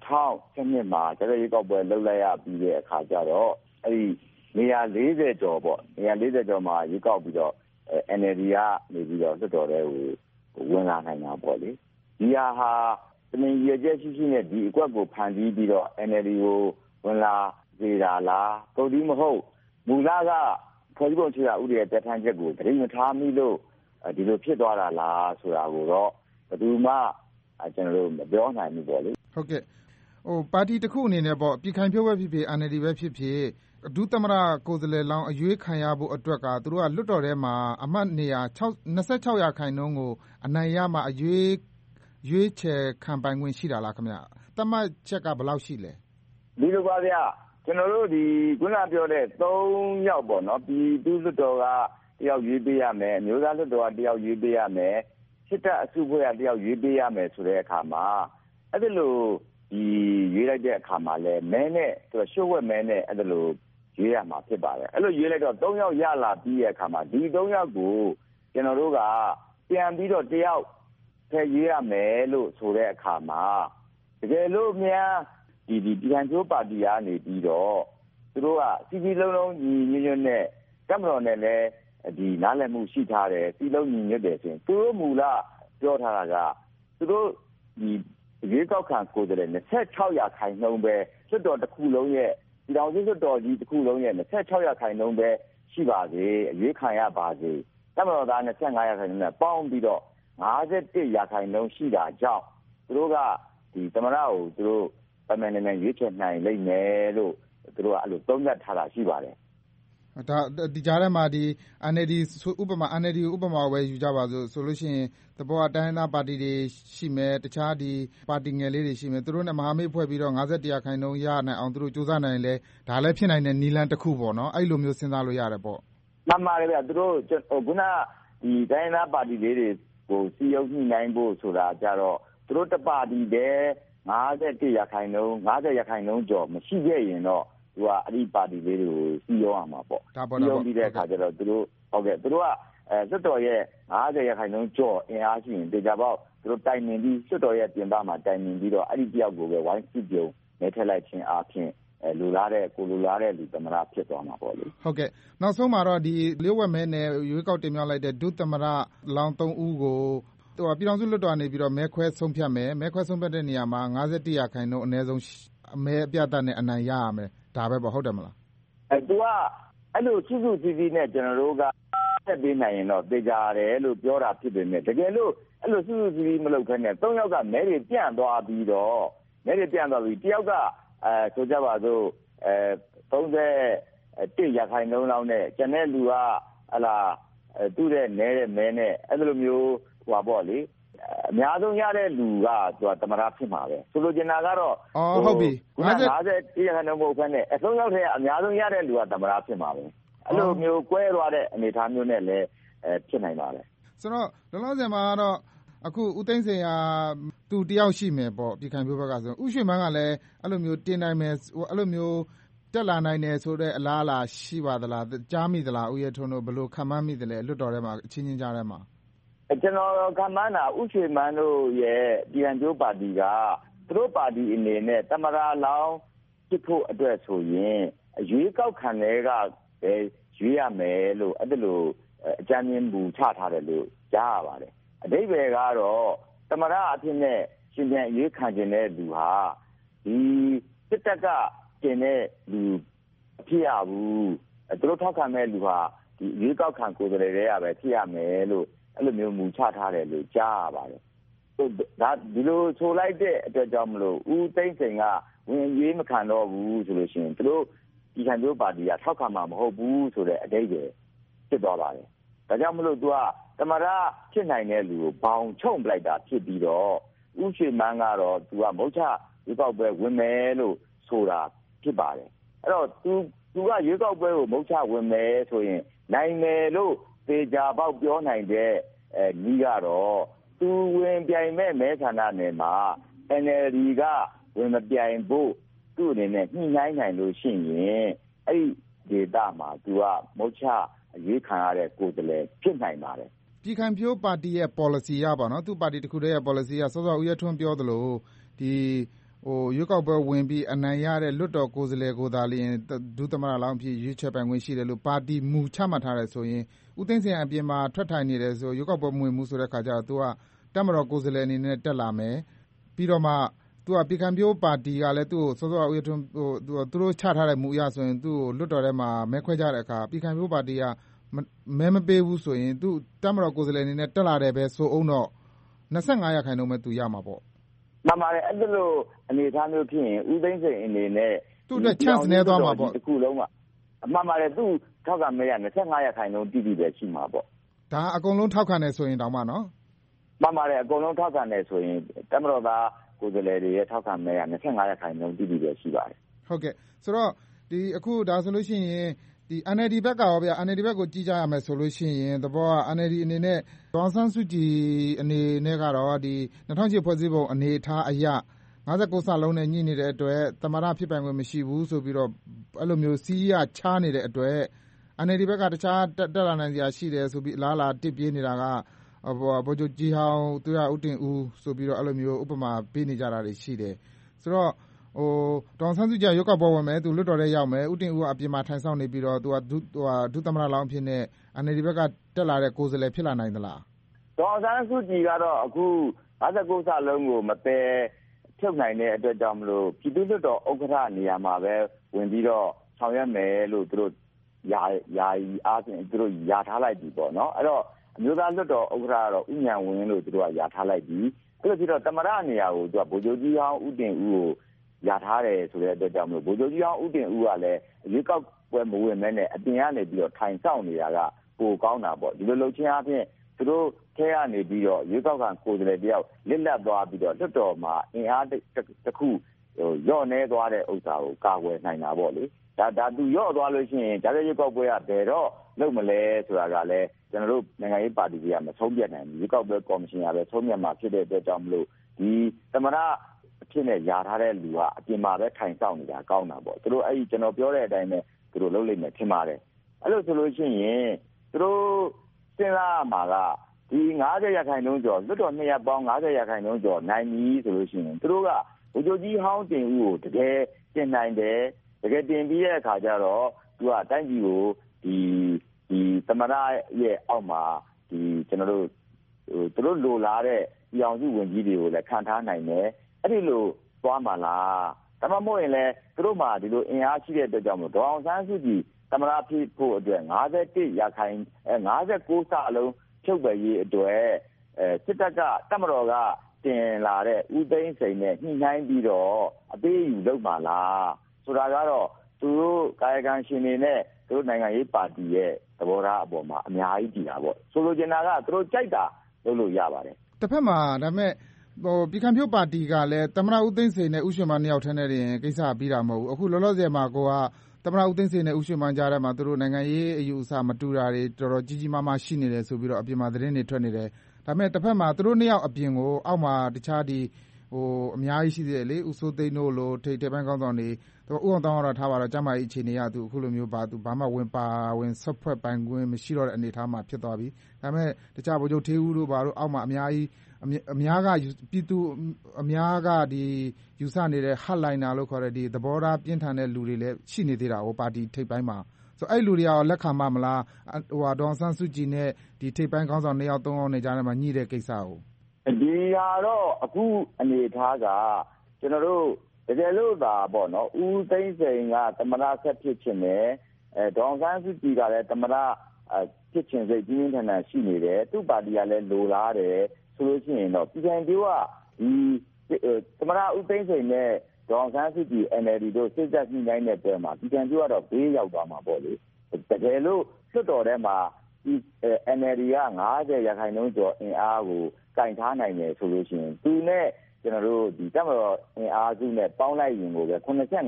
2012မှာကျွန်တော်ရေးကောက်ပွဲလုပ်လိုက်ရပြီးတဲ့အခါကျတော့အဲဒီနေရာ40ကျော်ပေါ့နေရာ40ကျော်မှာရေးကောက်ပြီးတော့NLD ကနေပြီးတော့လွှတ်တော်ထဲကိုဝင်လာနိုင်တာပေါ့လေဒီဟာတမင်ရည်ချက်ရှိနဲ့ဒီအကွက်ကိုဖန်တီးပြီးတော့ NLD ကိုဝင်လာစေတာလားပုံဒီမဟုတ်မူလကဖွဲ့စည်းပုံအခြေခံဥပဒေတက်ထမ်းချက်ကိုတတိမထားမိလို့ဒီလိုဖြစ်သွားတာလားဆိုတာကိုတော့ဘယ်သူမှကျွန်တော်တို့မပြောနိုင်ဘူးပေါ့လေဟုတ်ကဲ့ပါတီတစ်ခုအနေနဲ့ပေါ့ပြည်ခိုင်ဖြိုးပဲဖြစ်ဖြစ် NLD ပဲဖြစ်ဖြစ်ဒုသမ္မတကိုယ်စားလှယ်လောင်းအရွေးခံရဖို့အတွက်ကသူတို့ကလွှတ်တော်ထဲမှာအမတ်နေရာ26% ရာခိုင်နှုန်းကိုအနိုင်ရမှအရွေးချယ်ခံပိုင်ခွင့်ရှိတာလားခင်ဗျသတ်မှတ်ချက်ကဘယ်လောက်ရှိလဲဒီလိုပါဗျာကျွန်တော်တို့ဒီခုနပြောတဲ့3ယောက်ပေါ့နော်ပြည်သူ့လွှတ်တော်ကတယောက်ရွေးပေးရမယ်အမျိုးသားလွှတ်တော်ကတယောက်ရွေးပေးရမယ်စစ်တပ်အစုအဖွဲ့ကတယောက်ရွေးပေးရမယ်ဆိုတဲ့အခါမှာအဲ့ဒါလိုဒီရွေးလိုက်တဲ့အခါမှာလဲမဲနဲ့သူကရှုပ်ဝက်မဲနဲ့အဲ့ဒါလိုရွေးရမှာဖြစ်ပါတယ်အဲ့လိုရွေးလိုက်တော့3ယောက်ရလာပြီးတဲ့အခါမှာဒီ3ယောက်ကိုကျွန်တော်တို့ကပြန်ပြီးတော့တယောက်ထည့်ရွေးရမယ်လို့ဆိုတဲ့အခါမှာတကယ်လို့များဒီပြည်ခိုင်ဖြိုးပါတီကနေပြီးတော့သူတို့ကစီစီလုံးလုံးညီညွတ်နဲ့ကမ္ဘာတော်နဲ့လည်းဒီနားလည်မှုရှိထားတယ်စီလုံးညီညွတ်တယ်ဆိုရင်သူတို့မူလပြောထားတာကသူတို့ဒီရွေးကောက်ခံကိုယ်စားလှယ်26% ရာခိုင်နှုန်းပဲလွှတ်တော်တစ်ခုလုံးရဲ့ပြည်ထောင်စုလွှတ်တော်ကြီးတစ်ခုလုံးရဲ့26%ရာခိုင်နှုန်းပဲရှိပါစေအရွေးခံရပါစေကမ္ဘာတော်သား25%ရာခိုင်နှုန်းနဲ့ပေါင်းပြီးတော့51%ရာခိုင်နှုန်းရှိတာကြောင့်သူတို့ကဒီသမရကိုသူတို့အမှန်တကယ်ရွေးချယ်နိုင်လိမ့်မယ်လို့သူတို့ကအဲ့လိုသုံးသပ်ထားတာရှိပါတယ်ဒါဒီကြားထဲမှာဒီ NLD ဥပမာ NLD ဥပမာပဲယူကြပါစို့ဆိုလို့ရှိရင်တဘောတိုင်းရင်းသားပါတီတွေရှိမယ်တခြားဒီပါတီငယ်လေးတွေရှိမယ်သူတို့နဲ့မဟာမိတ်ဖွဲ့ပြီးတော့51%ရာခိုင်နှုန်းရနိုင်အောင်သူတို့စူးစမ်းနိုင်လဲဒါလည်းဖြစ်နိုင်တဲ့နည်းလမ်းတစ်ခုပေါ့နော်အဲ့လိုမျိုးစဉ်းစားလို့ရတယ်ပေါ့မှန်ပါတယ်ဗျသူတို့ခုနဒီတိုင်းရင်းသားပါတီလေးတွေကိုစီယုံညှိနှိုင်းဖို့ဆိုတာကြတော့သူတို့တပါတီတည်း51%ရာခိုင်နှုန်း50%ရာခိုင်နှုန်းကျော်မရှိခဲ့ရင်တော့သူကအဲ့ဒီပါတီလေးတွေကိုစီယုံရမှာပေါ့စီယုံပြီးတဲ့အခါကျတော့သူတို့ဟုတ်ကဲ့သူတို့ကလွှတ်တော်ရဲ့50%ရာခိုင်နှုန်းကျော်အင်အားရှိရင်တေချာပေါက်သူတို့တိုင်ပင်ပြီးလွှတ်တော်ရဲ့ပြင်ပမှာတိုင်ပင်ပြီးတော့အဲ့ဒီတယောက်ကိုပဲဝိုင်းစစ်ပြုံနေထက်လိုက်ခြင်းအပြင်လူလာတဲ့လူသမရဖြစ်သွားမှာပေါ့လေဟုတ်ကဲ့နောက်ဆုံးမှာတော့ဒီလျှို့ဝှက်မဲနဲ့ရွေးကောက်တင်မြှောက်လိုက်တဲ့ဒုသမရလောင်း3ဦးကိုပြည်ထောင်စုလွှတ်တော်နေပြီးတော့မဲခွဲဆုံးဖြတ်မယ်မဲခွဲဆုံးဖြတ်တဲ့နေရာမှာ51%ရာခိုင်နှုန်းအနည်းဆုံးမဲအပြတ်နဲ့အနိုင်ရရမယ်ဒါပဲပေါ့ဟုတ်တယ်မလားသူကအဲ့လိုစုစုစည်းစည်းနဲ့ကျွန်တော်တို့ကတက်ပေးနိုင်ရင်တော့တေချာတယ်လို့ပြောတာဖြစ်ပေမဲ့တကယ်လို့အဲ့လိုစုစုစည်းစည်းမလုပ်ခဲနဲ့3ယောက်ကမဲတွေပြန့်သွားပြီးတယောက်ကဆိုကြပါစို့31%ရာခိုင်နှုန်းလောက်နဲ့ကျန်တဲ့လူကဟလာသူ့ရဲ့နဲတဲ့မဲနဲ့အဲ့လိုမျိုးဟိုပါပေါ့လေအများဆုံးရတဲ့လူကသူကသမရဖြစ်မှာပဲဆိုလိုချင်တာကတော့ဟုတ်ပြီ 50%ရာခိုင်နှုန်းပို့ခွင့်နဲ့အဆုံးရောက်တဲ့အများဆုံးရတဲ့လူကသမရဖြစ်မှာပဲအဲ့လိုမျိုးကွဲသွားတဲ့အနေအထားမျိုးနဲ့လည်းဖြစ်နိုင်ပါလေဆိုတော့လောလောဆယ်မှာတော့အခုဦးသိန်းစိန်ကသူတယောက်ရှိမယ်ပေါ့ပြည်ခိုင်ဖြိုးဘက်ကဆိုဥရွှေမန်းကလည်းအဲ့လိုမျိုးတင်နိုင်မယ်အဲ့လိုမျိုးတက်လာနိုင်တယ်ဆိုတဲ့အလားအလာရှိပါသလားကြားမိသလားဦးရဲထွန်းတို့ဘယ်လိုခံမှန်းမိသလဲလွတ်တော်ထဲမှာအချင်းချင်းကြားထဲမှာကျွန်တော်ခံမှန်းတာဥရွှေမန်းတို့ရဲ့ပြည်ခိုင်ဖြိုးပါတီကသူတို့ပါတီအနေနဲ့သမ္မတလောင်းဖြစ်ဖို့အတွက်ဆိုရင်ရွေးကောက်ခံတွေကပဲရွေးရမယ်လို့အဲ့ဒါလိုအကြမ်းမြင်မှုချထားတယ်လို့ကြားရပါတယ်အဓိပ္ပာယ်ကတော့သမ္မတအဖြစ်နဲ့ရှင်ပြန်ရွေးခံခြင်းတဲ့လူဟာဒီစစ်တပ်ကကျင်တဲ့လူအဖြစ်ရဘူးသူတို့ထောက်ခံမဲ့လူဟာဒီရွေးကောက်ခံကိုယ်စားလှယ်တွေကပဲဖြစ်ရမယ်လို့အဲ့လိုမျိုးမူချထားတယ်လို့ကြားရပါတယ်ဒါဒီလိုဆိုလိုက်တဲ့အတွက်ကြောင့်မလို့ဦးသိန်းစိန်ကဝင်ရွေးမခံတော့ဘူးဆိုလို့ရှိရင်သူတို့ဒီခံမျိုးပါတီကထောက်ခံမှာမဟုတ်ဘူးဆိုတဲ့အဓိပ္ပာယ်ဖြစ်သွားပါတယ်ဒါကြောင့်မလို့သူကသမရဖြစ်နိုင်တဲ့လူကိုဘောင်ချုံပလိုက်တာဖြစ်ပြီးတော့ဥရွှေမန်းကတော့သူကမုတ်ချရွေးကောက်ပွဲဝင်မယ်လို့ဆိုတာဖြစ်ပါတယ်အဲ့တော့သူကရွေးကောက်ပွဲကိုမုတ်ချဝင်မယ်ဆိုရင်နိုင်မယ်လို့သေချာပေါက်ပြောနိုင်တဲ့ညီကတော့သူဝင်ပြိုင်မဲ့မဲဆန္ဒနယ်မှာ NLD ကဝင်မပြိုင်ဖို့သူ့အနေနဲ့ညှိနှိုင်းနိုင်လို့ရှိရင်အဲ့ဒီဒေသမှာသူကမုတ်ချရွေးခံရတဲ့ကိုယ်စားလှယ်ဖြစ်နိုင်ပါတယ်ပြည်ခိုင်ဖြိုးပါတီရဲ့ policy ရပါတော့သူ့ပါတီတစ်ခုတည်းရဲ့ policy ကစောစောဦးရထွန်းပြောသလိုဒီရွေးကောက်ပွဲဝင်ပြီးအနိုင်ရတဲ့လွတ်တော်ကိုယ်စားလှယ်ကိုသာလျှင်ဒုသမ္မတလောင်းဖြစ်ရွေးချယ်ပိုင်ခွင့်ရှိတယ်လို့ပါတီမူချမှတ်ထားတယ်ဆိုရင်ဦးသိန်းစိန်အပြင်မှာထွက်ထိုင်နေတယ်ဆိုရွေးကောက်ပွဲမဝင်ဘူးဆိုတဲ့ခါကျတော့သူကတပ်မတော်ကိုယ်စားလှယ်အနေနဲ့တက်လာမယ်ပြီးတော့မှသူကပြည်ခိုင်ဖြိုးပါတီကလည်းသူ့ကိုစောစောဦးရထွန်းသူတို့ချထားတဲ့မူအရဆိုရင်သူ့ကိုလွတ်တော်ထဲမှာမဲခွဲကြတဲ့အခါပြည်ခိုင်ဖြိုးပါတီကမဲမပေးဘူးဆိုရင်သူတပ်မတော်ကိုယ်စားလှယ်အနေနဲ့တက်လာတယ်ပဲဆိုအောင်တော့25%ပဲသူရမှာပေါ့မှန်ပါတယ်အဲ့လိုအနေအထားမျိုးဖြစ်ရင်ဦးသိန်းစိန်အနေနဲ့သူ့အတွက် chance နည်းသွားမှာပေါ့ဒီခုလုံးကအမှန်ပါတယ်သူထောက်ခံမဲရ25%တိတိပဲရှိမှာပေါ့ဒါအကုန်လုံးထောက်ခံတယ်ဆိုရင်တောင်မှနော်မှန်ပါတယ်အကုန်လုံးထောက်ခံတယ်ဆိုရင်တပ်မတော်သားကိုယ်စားလှယ်တွေရဲ့ထောက်ခံမဲရ25%တိတိပဲရှိပါတယ်ဟုတ်ကဲ့ဆိုတော့ဒီအခုဒါဆိုလို့ရှိရင်ဒီ NLD ဘက်ကရောဗျာ NLD ဘက်ကိုကြည့်ကြရမယ်ဆိုလို့ရှိရင်သဘောက NLD အနေနဲ့ဒေါ်အောင်ဆန်းစုကြည်အနေနဲ့ကတော့ဒီ2008ဖွဲ့စည်းပုံအနေအထားအရ59စလုံးနဲ့ညှိနေတဲ့အတွက်သမ္မတဖြစ်ပိုင်ခွင့်မရှိဘူးဆိုပြီးတော့အဲ့လိုမျိုးစီးရချားနေတဲ့အတွက် NLD ဘက်ကတခြားတက်လာနိုင်စရာရှိတယ်ဆိုပြီးလားလာတစ်ပြေးနေတာကဗိုလ်ချုပ်ကြီးဟောင်းသူရဦးတင်ဦးဆိုပြီးတော့အဲ့လိုမျိုးဥပမာပေးနေကြတာတွေရှိတယ်ဆိုတော့ဒေါ်ဆန်းစုကြည်ရွေးကောက်ပွဲဝင်မယ်သူလွတ်တော်ထဲရောက်မယ်ဦးတင်ဦးကအပြင်မှာထိုင်ဆောင်နေပြီးတော့သူကဒုသမ္မတလောင်းဖြစ်နေ NLD ဘက်ကတက်လာတဲ့ကိုယ်စားလှယ်ဖြစ်လာနိုင်သလားဒေါ်ဆန်းစုကြည်ကတော့အခု59စလုံးကိုမပယ်ဖြုတ်နိုင်တဲ့အတွက်ကြောင့်မလို့ပြည်သူ့လွှတ်တော်ဥက္ကဋ္ဌနေရာမှာပဲဝင်ပြီးတော့ဆောင်ရွက်မယ်လို့သူတို့ယာယီအားဖြင့်သူတို့ယာထားလိုက်ပြီပေါ့နော်အဲ့တော့အမျိုးသားလွှတ်တော်ဥက္ကဋ္ဌကတော့ဥညာဝင်လို့သူတို့ကယာထားလိုက်ပြီအဲ့လိုပြီးတော့သမ္မတနေရာကိုသူကဗိုလ်ချုပ်ကြီးဟောင်းဦးတင်ဦးကိုရထားတယ်ဆိုတဲ့အတွက်ကြောင့်မလို့ဗိုလ်ချုပ်ကြီးအောင်ဦးတင်ဦးကလည်းရွေးကောက်ပွဲမဝင်မဲနဲ့အပြင်ကနေပြီးတော့ထိုင်ဆောင်နေတာကပိုကောင်းတာပေါ့ဒီလိုလုပ်ချင်းအပြင်သူတို့ထဲကနေပြီးတော့ရွေးကောက်ခံကိုယ်စားလှယ်တယောက်လစ်လပ်သွားပြီးတော့လွှတ်တော်မှာအင်အားတစ်ခုရော့နေသွားတဲ့ဥစ္စာကိုကာကွယ်နိုင်တာပေါ့လေဒါသူရော့သွားလို့ရှိရင်ဒါလည်းရွေးကောက်ပွဲကဘယ်တော့လုပ်မလဲဆိုတာကလည်းကျွန်တော်တို့နိုင်ငံရေးပါတီတွေကမဆုံးဖြတ်နိုင်ဘူးရွေးကောက်ပွဲကော်မရှင်ကပဲဆုံးဖြတ်မှာဖြစ်တဲ့အတွက်ကြောင့်မလို့ဒီသမ္မတဖြစ်နေရထားတဲ့လူကအပြင်မှာပဲထိုင်ဆောင်နေတာကောင်းတာပေါ့သူတို့အဲ့ဒီကျွန်တော်ပြောတဲ့အတိုင်းပဲသူတို့လုပ်လိမ့်မယ်ထင်ပါတယ်အဲ့လိုဆိုလို့ရှိရင်သူတို့စဉ်းစားမှာကဒီ90%ကျော်လွတ်တော်200ပေါင်း90%ကျော်နိုင်ပြီဆိုလို့ရှိရင်သူတို့ကဗိုလ်ချုပ်ကြီးဟောင်းတင်ဦးကိုတကယ်တင်နိုင်တယ်တကယ်တင်ပြီးတဲ့အခါကျတော့သူကတိုင်းပြည်ကိုဒီသမရရဲ့အောက်မှာဒီကျွန်တော်တို့သူတို့လိုလားတဲ့ပြည်အောင်စုဝင်ကြီးတွေကိုလည်းခံထားနိုင်တယ်အဲ့ဒီလိုသွားမှာလားဒါမှမဟုတ်ရင်လည်းသူတို့မှာဒီလိုအင်အားရှိတဲ့အတွက်ကြောင့်မို့ဒေါ်အောင်ဆန်းစုကြည်သမရဖြစ်ဖို့အတွက်59စအလုံးချုပ်ပဲရေးအတွက်စစ်တပ်ကတပ်မတော်ကတင်လာတဲ့ဦးသိန်းစိန်နဲ့ညှိနှိုင်းပြီးတော့အသေးအယူလုပ်မှာလားဆိုတာကတော့သူတို့ကာယကံရှင်တွေနဲ့သူတို့နိုင်ငံရေးပါတီရဲ့သဘောထားအပေါ်မှာအများကြီးကြည့်တာပေါ့ဆိုလိုချင်တာကသူတို့ကြိုက်တာလုပ်လို့ရပါတယ်တစ်ဖက်မှာဒါပေမဲ့ပြည်ခိုင်ဖြိုးပါတီကလည်းသမ္မတဦးသိန်းစိန်နဲ့ဦးရွှေမန်းနှစ်ယောက်ထဲနဲ့တင်ကိစ္စပြီးတာမဟုတ်ဘူးအခုလောလောဆယ်မှာကိုကသမ္မတဦးသိန်းစိန်နဲ့ဦးရွှေမန်းကြားထဲမှာသူတို့နိုင်ငံရေးအယူအဆမတူတာတွေတော်တော်ကြီးကြီးမားမားရှိနေတယ်ဆိုပြီးတော့အပြင်မှာသတင်းတွေထွက်နေတယ်ဒါပေမဲ့တစ်ဖက်မှာသူတို့နှစ်ယောက်အပြင်ကိုအောက်မှာတခြားအများကြီးရှိသေးတယ်လေဦးစိုးသိန်းတို့လိုထိပ်ပိုင်းကောင်းဆောင်တွေဦးအောင်တောင်းကတော့ထားပါတော့ကျမကြီးအခြေအနေရသူအခုလိုမျိုးဘာမှဝင်ဆွတ်ဖွဲ့ပိုင်ခွင့်မရှိတော့တဲ့အနေအထားမှာဖြစ်သွားပြီဒါပေမဲ့တခြားဗိုလ်ချုပ်ထေးဦးတို့ဘာလို့အောက်မှာအများကြီးအများကပြည်သူအများကယူဆနေတဲ့ hardliner လို့ခေါ်တဲ့သဘောထားပြင်းထန်တဲ့လူတွေလည်းရှိနေသေးတာပါတီထိပ်ပိုင်းမှာဆိုအဲ့လူတွေကလက်ခံမလားဒေါ်အောင်ဆန်းစုကြည်နဲ့ထိပ်ပိုင်းခေါင်းဆောင်2ယောက်3ယောက်နဲ့ကြားထဲမှာညှိတဲ့ကိစ္စကိုဒီဟာတော့အခုအနေထားကကျွန်တော်တို့တကယ်လို့သာပေါ့နော်ဦးသိန်းစိန်ကသမ္မတဆက်ဖြစ်ချင်တယ်ဒေါ်အောင်ဆန်းစုကြည်ကလည်းသမ္မတဖြစ်ချင်စိတ်ပြင်းထန်ထန်ရှိနေတယ်သူ့ပါတီကလည်းလိုလားတယ်ဆိုလို့ရှိရင်တော့ပြည်ထောင်စုကသမ္မတဦးသိန်းစိန်နဲ့ဒေါ်အောင်ဆန်းစုကြည် NLD တို့စိတ်သက်ညှိနှိုင်းတဲ့ပွဲမှာပြည်ထောင်စုကတော့ဘေးရောက်သွားမှာပေါ့လေတကယ်လို့လွှတ်တော်ထဲမှာNLD က50%ကျော်အင်အားကိုကင်ထားနိုင်တယ်ဆိုလို့ရှိရင်သူနဲ့ကျွန်တော်တို့တပ်မတော်အင်အားစုနဲ့ပေါင်းလိုက်ရင်ကိုပဲ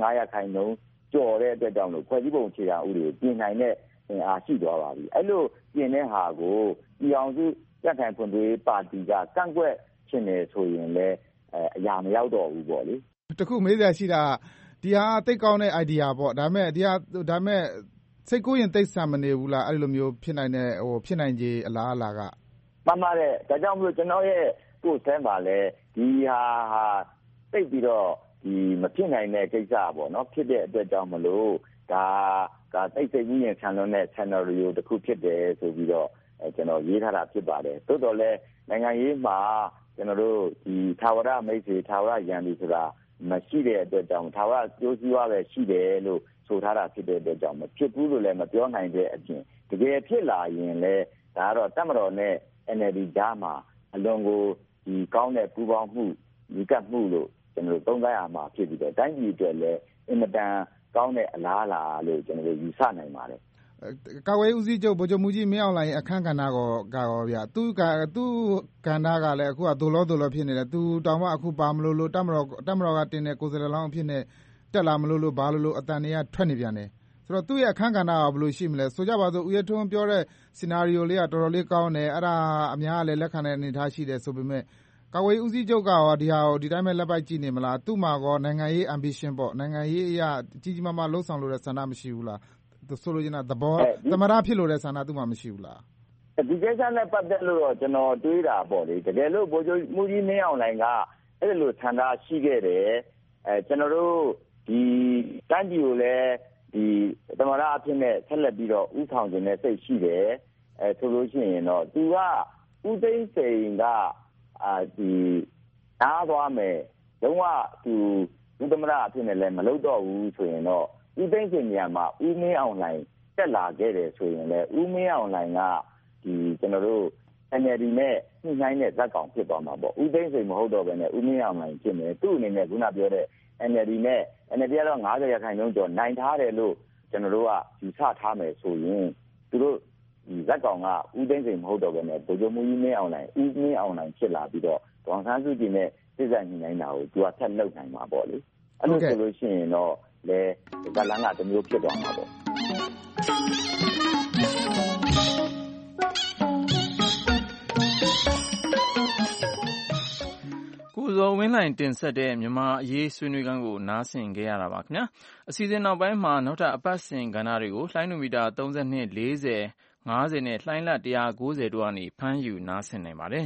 85%ကျော်တဲ့အတွက်ကြောင့်လို့ဖွဲ့စည်းပုံအခြေခံဥပဒေပြင်နိုင်တဲ့အင်အားရှိသွားပါပြီအဲ့လိုပြင်တဲ့ဟာကိုပြည်အောင်စုကြံ့ခိုင်ဖွံ့ဖြိုးရေးပါတီကကန့်ကွက်ချင်တယ်ဆိုရင်လည်းအရာမရောက်တော့ဘူးပေါ့လေတခုမေးစရာရှိတာဒီဟာသိကောင်းတဲ့ idea ပေါ့ဒါပေမဲ့စိတ်ကိုရင်သိဆံမနေဘူးလားအဲ့လိုမျိုးဖြစ်နိုင်တဲ့ဖြစ်နိုင်ခြေအလားအလာကမှန်ပါတယ်ဒါကြောင့်မို့ကျွန်တော်ရဲ့ကိုယ်ဆန်းပါလဲဒီဟာသိပြီးတော့မဖြစ်နိုင်တဲ့ကိစ္စပေါ့နော်ဖြစ်တဲ့အတွက်ကြောင့်မလို့ဒါသိစိတ်ကြီးရင်ဆန်လွန်းတဲ့ scenario တစ်ခုဖြစ်တယ်ဆိုပြီးတော့ကျွန်တော်ရေးထားတာဖြစ်ပါတယ်သို့တော်လည်းနိုင်ငံရေးမှာကျွန်တော်တို့ထာဝရမိတ်ဆွေထာဝရရန်သူဆိုတာမရှိတဲ့အတွက်ကြောင့်ထာဝရကျိုးစီးပွားပဲရှိတယ်လို့ဆိုထားတာဖြစ်တဲ့အတွက်ကြောင့်မဖြစ်ဘူးလို့လည်းမပြောနိုင်တဲ့အပြင်တကယ်ဖြစ်လာရင်လည်းဒါကတော့တပ်မတော်နဲ့ NLD ကြားမှာအလွန်ကိုကောင်းတဲ့ပူးပေါင်းမှုညီကပ်မှုလို့ကျွန်တော်တို့သုံးသပ်ရမှာဖြစ်ပြီးတော့တိုင်းပြည်အတွက်လည်းအင်မတန်ကောင်းတဲ့အလားအလာလို့ကျွန်တော်တို့ယူဆနိုင်ပါတယ်ကာကွယ်ဦးစီးချုပ်ဗိုလ်ချုပ်မှူးကြီးမင်းအောင်လှိုင်အခမ်းကဏ္ဍကောဗျာသူကဏ္ဍကလည်းအခုကဒိုလောဖြစ်နေတယ်သူတောင်မှအခုပါမလို့တပ်မတော်ကတင်တဲ့ကိုယ်စားလှယ်လောင်းအဖြစ်နဲ့တက်လာမလို့ဘာလို့အတန်တွေကထွက်နေပြန်တယ်ဆိုတော့သူ့ရဲ့အခမ်းကဏ္ဍကဘယ်လိုရှိမလဲဆိုကြပါစို့ဦးရထွန်းပြောတဲ့ scenario လေးကတော်တော်လေးကောင်းတယ်အဲ့ဒါအများကလည်းလက်ခံတဲ့အနေအထားရှိတယ်ဆိုပေမဲ့ကာကွယ်ဦးစီးချုပ်ကရောဒီဟာကိုဒီတိုင်းပဲလက်ပိုက်ကြည့်နေမလားသူ့မှာကောနိုင်ငံရေး ambition ပေါ့နိုင်ငံရေးအရာကြီးကြီးမားမားလှုပ်ဆောင်လို့တဲ့ဆန္ဒမရှိဘူးလားဆိုလိုချင်တာသဘောသမရဖြစ်လို့တဲ့ဆန္ဒသူ့မှာမရှိဘူးလားဒီကိစ္စနဲ့ပတ်သက်လို့တော့ကျွန်တော်တွေးတာပေါ့လေတကယ်လို့ဗိုလ်ချုပ်မှူးကြီးမင်းအောင်လှိုင်ကအဲ့လိုဆန္ဒရှိခဲ့တယ်ကျွန်တော်တို့ဒီတိုင်းပြည်ကိုလည်းသမရအဖြစ်နဲ့ဆက်လက်ပြီးတော့ဥဆောင်ခြင်းနဲ့စိတ်ရှိတယ်ဆိုလို့ရှိရင်တော့သူကဦးသိန်းစိန်ကနားသွားမယ်လုံးဝသူသမရအဖြစ်နဲ့လည်းမလုပ်တော့ဘူးဆိုရင်တော့ဦးသိန်းစိန်နေရာမှာဦးမင်းအောင်လှိုင်တက်လာခဲ့တယ်ဆိုရင်လည်းဦးမင်းအောင်လှိုင်ကကျွန်တော်တို့ NLD နဲ့ညှိနှိုင်းတဲ့ဇက်ကောင်ဖြစ်သွားမှာပေါ့ဦးသိန်းစိန်မဟုတ်တော့ဘဲနဲ့ဦးမင်းအောင်လှိုင်ဖြစ်မယ်သူ့အနေနဲ့ခုနပြောတဲ့ NLD ကတော့50%ကျော်နိုင်ထားတယ်လို့ကျွန်တော်တို့ကယူဆထားမယ်ဆိုရင်သူတို့ဇက်ကောင်ကဦးသိန်းစိန်မဟုတ်တော့ဘဲနဲ့ဗိုလ်ချုပ်မှူးကြီးမင်းအောင်လှိုင်ဦးမင်းအောင်လှိုင်ဖြစ်လာပြီးတော့ဒေါ်အောင်ဆန်းစုကြည်နဲ့စစ်ဆက်ညှိနှိုင်းတာကိုသူကဆက်လုပ်နိုင်မှာပေါ့လေအဲ့လိုဆိုလို့ရှိရင်တော့လေဇလန်းကတစ်မျိုးဖြစ်သွားမှာပေါ့ကိုဇော်ဝင်းလှိုင်တင်ဆက်တဲ့မြန်မာအရေးဆွေးနွေးခန်းကိုနားဆင်ခဲ့ရတာပါခင်ဗျာအစီအစဉ်နောက်ပိုင်းမှာနောက်ထပ်အပတ်စဉ်ကဏ္ဍတွေကိုလှိုင်းနိုမီတာ32 40 50နဲ့လှိုင်းလတ်190တို့ကနေဖမ်းယူနားဆင်နိုင်ပါတယ်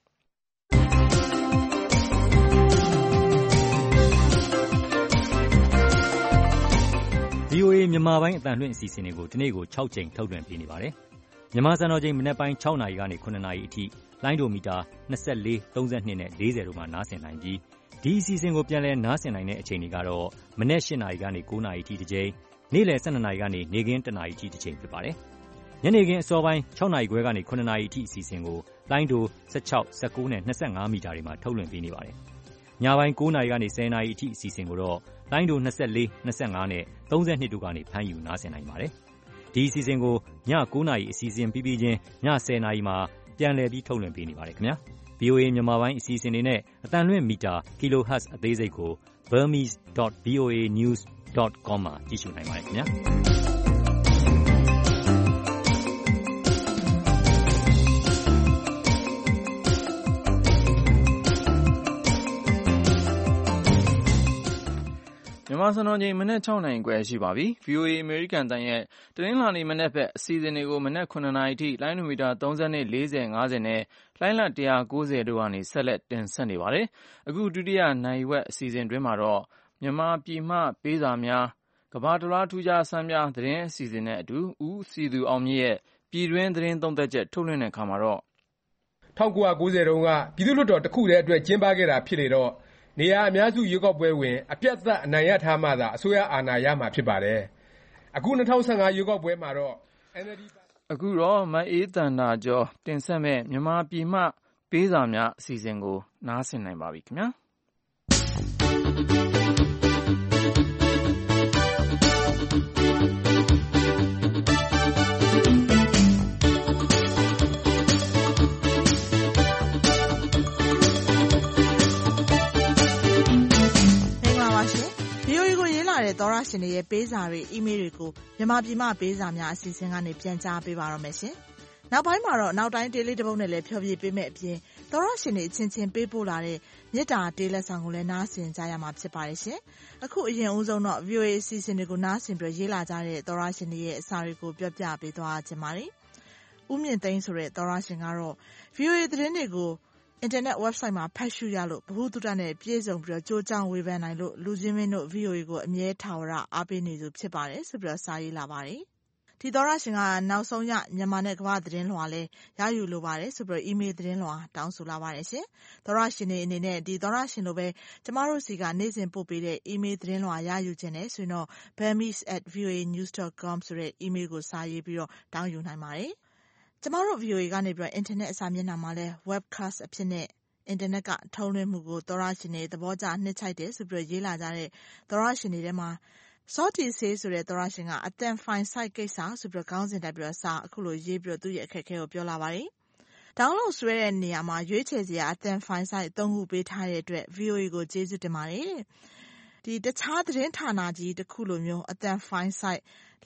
VOA မြန်မာပိုင်းအသံလွှင့်အစီအစဉ်တွေကိုဒီနေ့ကို6ကြိမ်ထုတ်လွှင့်ပေးနေပါတယ်။မြန်မာစံတော်ချိန်မနက်ပိုင်း6နာရီကနေ9နာရီအထိလိုင်းဒိုမီတာ24 32နဲ့40တို့မှာနားဆင်နိုင်ပြီးဒီအစီအစဉ်ကိုပြန်လည်နားဆင်နိုင်တဲ့အချိန်တွေကတော့မနက်8နာရီကနေ9နာရီအထိတစ်ကြိမ်နေ့လယ်12နာရီကနေနေ့ခင်း1နာရီအထိတစ်ကြိမ်ဖြစ်ပါတယ်။ညနေခင်းအစောပိုင်း6နာရီခွဲကနေ9နာရီအထိအစီအစဉ်ကိုလိုင်းဒို16 19နဲ့25မီတာတွေမှာထုတ်လွှင့်ပေးနေပါတယ်။ညပိုင်း9နာရီကနေ10နာရီအထိအစီအစဉ်ကိုတော့လိုင်းဒို24 25နဲ့32တို့ကနေဖမ်းယူနားဆင်နိုင်ပါတယ်။ဒီအစီအစဉ်ကိုည9နာရီအစီအစဉ်ပြီးချင်းည10နာရီမှာပြန်လည်ပြီးထုတ်လွှင့်ပေးနေပါတယ်ခင်ဗျာ။ VOA မြန်မာပိုင်းအစီအစဉ်တွေနဲ့အသံလွှင့်မီတာ kilohertz အသေးစိတ်ကို burmese.voanews voa.com မှာကြည့်ရှုနိုင်ပါတယ်ခင်ဗျာမြန်မာစံတော်ချိန်မနက်6 နာရီခွဲရှိပါပြီ။ VOA အမေရိကန်တန်ရဲ့တနင်္လာနေ့မနက်ဘက်အစီအစဉ်တွေကိုမနက်9 နာရီထိလိုင်းနိုမီတာ30 40 50နဲ့လိုင်းလ190တို့ကနေဆက်လက်တင်ဆက်နေပါတယ်။အခုဒုတိယနိုင်ဝက်အစီအစဉ်တွင်မှာတော့မြန်မာပြည်မှပေးစာများကမ္ဘာတလွှားထူးခြားဆန်းများသတင်းအစီအစဉ်နဲ့အတူဦးစီသူအောင်မြင့်ရဲ့ပြည်တွင်းသတင်းသုံးသပ်ချက်ထုတ်လွှင့်တဲ့အခါမှာတော့ 1990တုန်းကပြည်သူ့လွှတ်တော်တစ်ခုတည်းအတွက်ကျင်းပခဲ့တာဖြစ်လေတော့နေရာအများစုရွေးကောက်ပွဲဝင်အပြတ်သက်အနိုင်ရထားမှသာအစိုးရအာဏာရမှာဖြစ်ပါတယ်။အခု2015ရွေးကောက်ပွဲမှာတော့ NLD အခုတော့မအေးတန်တာကျော်တင်ဆက်မဲ့မြန်မာပြည်မှပေးစာများအစီအစဉ်ကိုနားဆင်နိုင်ပါပြီခင်ဗျာသောရရှင်တွေရဲ့ပေးစာတွေအီးမေးလ်တွေကိုမြန်မာပြည်မှပေးစာများအစီအစဉ်ကနေပြန်ကြားပေးပါတော့မယ်ရှင်။နောက်ပိုင်းမှာတော့နောက်တိုင်းဒေးလေးတစ်ပုဒ်နဲ့လည်းဖျော်ဖြေပေးမယ့်အပြင်သောရရှင်တွေအချင်းချင်းပေးပို့လာတဲ့မေတ္တာတေးလက်ဆောင်ကိုလည်းနားဆင်ကြရမှာဖြစ်ပါတယ်ရှင်။အခုအရင်ဦးဆုံးတော့ VOA အစီအစဉ်တွေကိုနားဆင်ပြီးရေးလာကြတဲ့သောရရှင်တွေရဲ့အစာတွေကိုပြောပြပေးသွားခြင်းပါတယ်။ဦးမြင့်သိန်းဆိုတဲ့သောရရှင်ကတော့ VOA သတင်းတွေကိုအင်တာနက် website မှာဖတ်ရှုရလို့ဗဟုသုတနဲ့ပြည့်စုံပြီးကြိုးကြောင်းဝေဖန်နိုင်လို့လူချင်းမင်းတို့ VOA ကိုအမြဲထာဝရအားပေးနေသူဖြစ်ပါတယ်ဆိုပြီးစာရေးလာပါတယ်။ဒီသောရရှင်ကနောက်ဆုံးရမြန်မာနဲ့ကမ္ဘာသတင်းလွှာလဲရယူလိုပါတယ်ဆိုပြီးemail သတင်းလွှာတောင်းဆိုလာပါတယ်ရှင်။သောရရှင်တွေအနေနဲ့ဒီသောရရှင်လိုပဲကျမတို့စီကနေ့စဉ်ပို့ပေးတဲ့ email သတင်းလွှာရယူခြင်းနဲ့ဆိုရင်တော့ burmese@voanews.com ဆိုတဲ့ email ကိုစာရေးပြီးတောင်းယူနိုင်ပါတယ်။ကျမတို့ VOA ကနေပြီးအင်တာနက်အစာမျက်နှာမှာလဲ webcast အဖြစ်နဲ့အင်တာနက်ကထုတ်လွှင့်မှုကိုသောရရှင်တွေသဘောကျနှစ်ချိုက်တယ်ဆိုပြီးရေးလာကြတဲ့သောရရှင်တွေထဲမှာစောတီဆေးဆိုတဲ့သောရရှင်ကအတန်ဖိုင် site ကိစ္စဆိုပြီးခေါင်းစဉ်တက်ပြီးစာအခုလိုရေးပြီးသူ့ရဲ့အခက်အခဲကိုပြောလာပါတယ်။ download ဆွဲတဲ့နေရာမှာရွေးချယ်စရာအတန်ဖိုင် site 3ခုပေးထားတဲ့အတွက် VOA ကိုကျေးဇူးတင်ပါတယ်။ဒီတခြားသတင်းဌာနကြီးတစ်ခုလိုမျိုးအတန်ဖိုင် site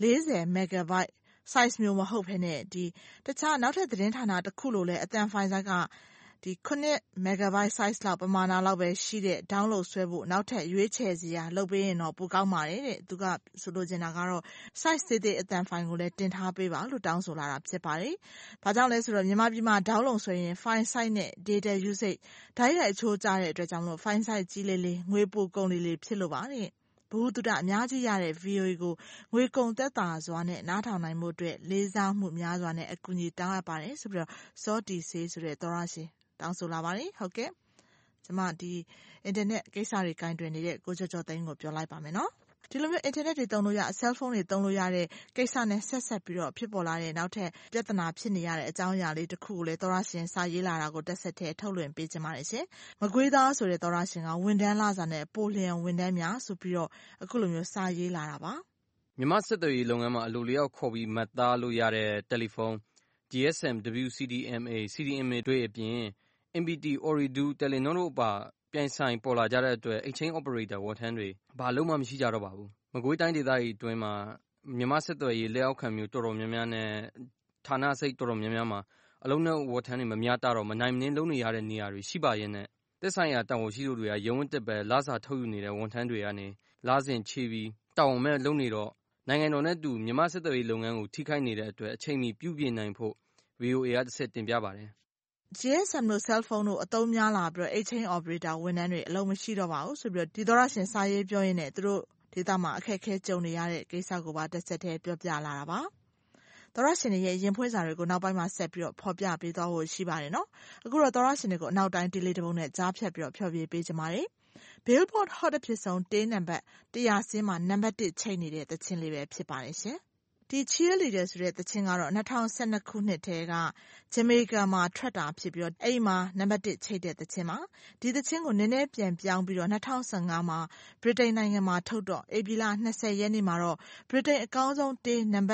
40 megabyte size မျိုးမဟုတ်ဘဲနဲ့ဒီတခြားနောက်ထပ်သတင်းဌာနတစ်ခုလိုလဲအတန်ဖိုင် site ကဒီ9 megabyte size လောက်ပမာဏလောက်ပဲရှိတဲ့ download ဆွဲဖို့နောက်ထပ်ရွေးချယ်စရာလုပ်ပေးရင်တော့ပိုကောင်းပါတယ်တဲ့သူကဆိုလိုချင်တာကတော့ size သေးသေးအတန်ဖိုင်ကိုလည်းတင်ထားပေးပါလို့တောင်းဆိုလာတာဖြစ်ပါတယ်။ဘာကြောင့်လဲဆိုတော့မြန်မာပြည်မှာ download ဆွဲရင် file size နဲ့ data usage ဓာတ်ရိုက်အချိုးကျတဲ့အတွက်ကြောင့်လို့ file size ကြီးလေးလေးငွေပိုကုန်လေးဖြစ်လို့ပါတဲ့။ဘုဟုတုတအများကြီးရတဲ့ VOA ကိုငွေကုန်သက်သာစွာနဲ့နားထောင်နိုင်မှုအတွက်လေးစားမှုများစွာနဲ့အကူအညီတောင်းအပ်ပါတယ်ဆိုပြီးစောတီဆေးဆိုတဲ့သောရရှင်တောင်းဆိုလာပါတယ်ဟုတ်ကဲ့ကျမဒီအင်တာနက်ကိစ္စတွေကင်တွင်နေတဲ့ကိုကျော်ကျော်သိန်းကိုပြောလိုက်ပါမယ်နော်ဒီလိုမျိုးအင်တာနက်တွေသုံးလို့ရ cell phone တွေသုံးလို့ရတဲ့ကိစ္စနဲ့ဆက်ပြီးတော့ဖြစ်ပေါ်လာတဲ့နောက်ထပ်ပြဿနာဖြစ်နေရတဲ့အကြောင်းအရာလေးတစ်ခုကိုလည်းသောရရှင်စာရေးလာတာကိုတက်ဆက်ထဲထုတ်လွှင့်ပေးချင်ပါတယ်ရှင်မကွေးသားဆိုတဲ့သောရရှင်ကဝန်ထမ်းလာစာနဲ့ပိုလျံဝန်ထမ်းများဆိုပြီးတော့အခုလိုမျိုးစာရေးလာတာပါမြန်မာစစ်တပ်ရေးလုပ်ငန်းမှာအလိုလျောက်ခေါ်ပြီးမှတ်သားလို့ရတဲ့တယ်လီဖုန်း GSM WCDMA CDMA တွေအပြင်MPT Ooredoo Telenor တို့ပါပြိုင်ဆိုင်ပေါ်လာကြတဲ့အတွက် exchange operator ဝန်ထမ်းတွေဘာလို့မှမရှိကြတော့ပါဘူး။မကွေးတိုင်းဒေသကြီးအတွင်းမှာမြန်မာစစ်တပ်ရေးလက်အောက်ခံမျိုးတော်တော်များများနဲ့ဌာနစိတ်တော်တော်များများမှာအလုံးနဲ့ဝန်ထမ်းတွေမများတော့မနိုင်မနှင်းလုံးနေရတဲ့နေရာတွေရှိပါရဲ့နဲ့သက်ဆိုင်ရာတာဝန်ရှိသူတွေကရုံးတက်ပဲလစာထုတ်ယူနေတဲ့ဝန်ထမ်းတွေကနေလစဉ်ချီပြီးတာဝန်မဲ့လုံးနေတော့နိုင်ငံတော်နဲ့တူမြန်မာစစ်တပ်ရေးလုပ်ငန်းကိုထိခိုက်နေတဲ့အတွက်အချိန်မီပြုပြင်နိုင်ဖို့ VOA ကတစ်ဆက်တင်ပြပါတယ်။ GSM တို့ cell phone တို့အသုံးများလာပြီး exchange operator ဝန်ထမ်းတွေအလုံးမရှိတော့ပါဘူးဆိုပြီးဒီသောရရှင်စာရေးပြောရင်းနဲ့သူတို့ဒေသမှာအခက်အခဲကြုံနေရတဲ့ကိစ္စကိုပါတစ်ဆက်ထဲပြောပြလာတာပါ။သောရရှင်တွေရဲ့ရင်ဖွင့်စာတွေကိုနောက်ပိုင်းမှာဆက်ပြီးဖော်ပြပေးသွားဖို့ရှိပါတယ်နော်။အခုတော့သောရရှင်တွေကိုအနောက်တိုင်းဒေးလေးတစ်ပုဒ်နဲ့ကြားဖြတ်ပြီးဖျော်ဖြေပေးကြပါမယ်။ Billboard Hot အဖြစ်ဆုံးတေးနံပါတ်100ဆင်းမှာနံပါတ်1ချိတ်နေတဲ့သချင်းလေးပဲဖြစ်ပါတယ်ရှင်။ဒီ Cheerleader ဆိုတဲ့သချင်းကတော့2012ခုနှစ်ထဲကဂျမေကာမှာထွက်တာဖြစ်ပြီးအဲ့ဒီမှာနံပါတ်1ချိတ်တဲ့သချင်းပါဒီသချင်းကိုနည်းနည်းပြန်ပြောင်းပြီးတော့2015မှာဗြိတိန်နိုင်ငံမှာထုတ်တော့ဧပြီလ20ရက်နေ့မှာတော့ဗြိတိန်အကောင်းဆုံးတေးနံပါတ်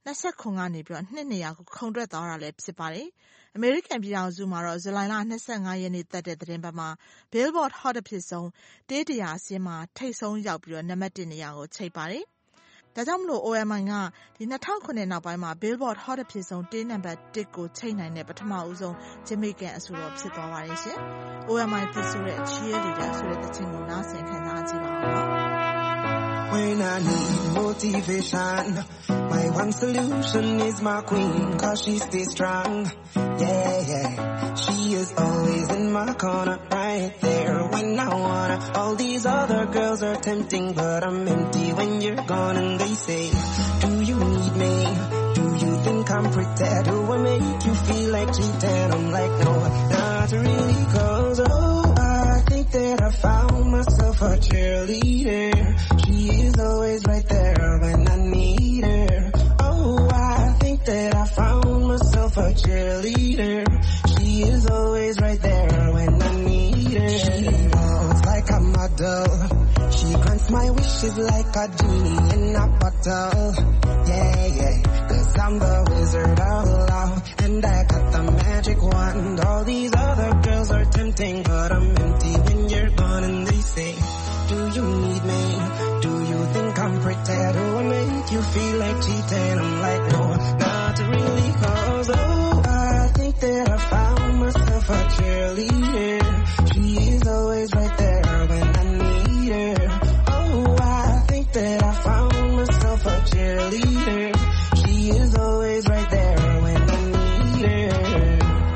29ကနေပြီးတော့2နေရာကိုခုန်ထွက်သွားတာလည်းဖြစ်ပါတယ်။ အမေရိကန်ပြည်ထောင်စုမှာတော့ဇူလိုင်လ25ရက်နေ့သက်တဲ့သတင်းပတ်မှာ Billboard Hot အဖြစ်ဆုံးတေး100အစင်းမှာထိပ်ဆုံးရောက်ပြီးတော့နံပါတ်1နေရာကိုချိတ်ပါတယ်။ဒါကြောင့်မလို့ OMI ကဒီ2009နောက်ပိုင်းမှာ Billboard Hot အဖြစ်ဆုံးတေးနံပါတ်1ကိုချိတ်နိုင်တဲ့ပထမဦးဆုံးဂျမေကန်အဆိုတော်ဖြစ်သွားပါတယ်ရှင်။ OMI ဖြစ်ဆိုတဲ့ Cheerleader ဆိုတဲ့သချင်းကိုနားဆင်ခံစားကြည့်ပါဦးနော်။ When I need motivation, my one solution is my queen, 'cause she stays strong. Yeah, yeah. She is always in my corner, right there when I wanna. All these other girls are tempting, but I'm empty when you're gone. And they say, do you need me? Do you think I'm pretty? Do I make you feel like cheating? I'm like, no, not really, 'cause I think that I found myself a cheerleader. She is always right there when I need her. Oh, I think that I found myself a cheerleader. She is always right there when I need her. She walks like a model. She grants my wishes like a genie in a bottle. Yeah, yeah, 'cause I'm the wizard of love, and I got the magic wand. All these other girls are tempting, but I'm empty when you're gone. And they say, do you need me? Do you think I'm pretty? Do I make you feel like cheating? I'm like, no, not really, 'cause I think that I found myself a cheerleader. She is always right there when I need her. Oh, I think that I found myself a cheerleader. She is always right there when I need her.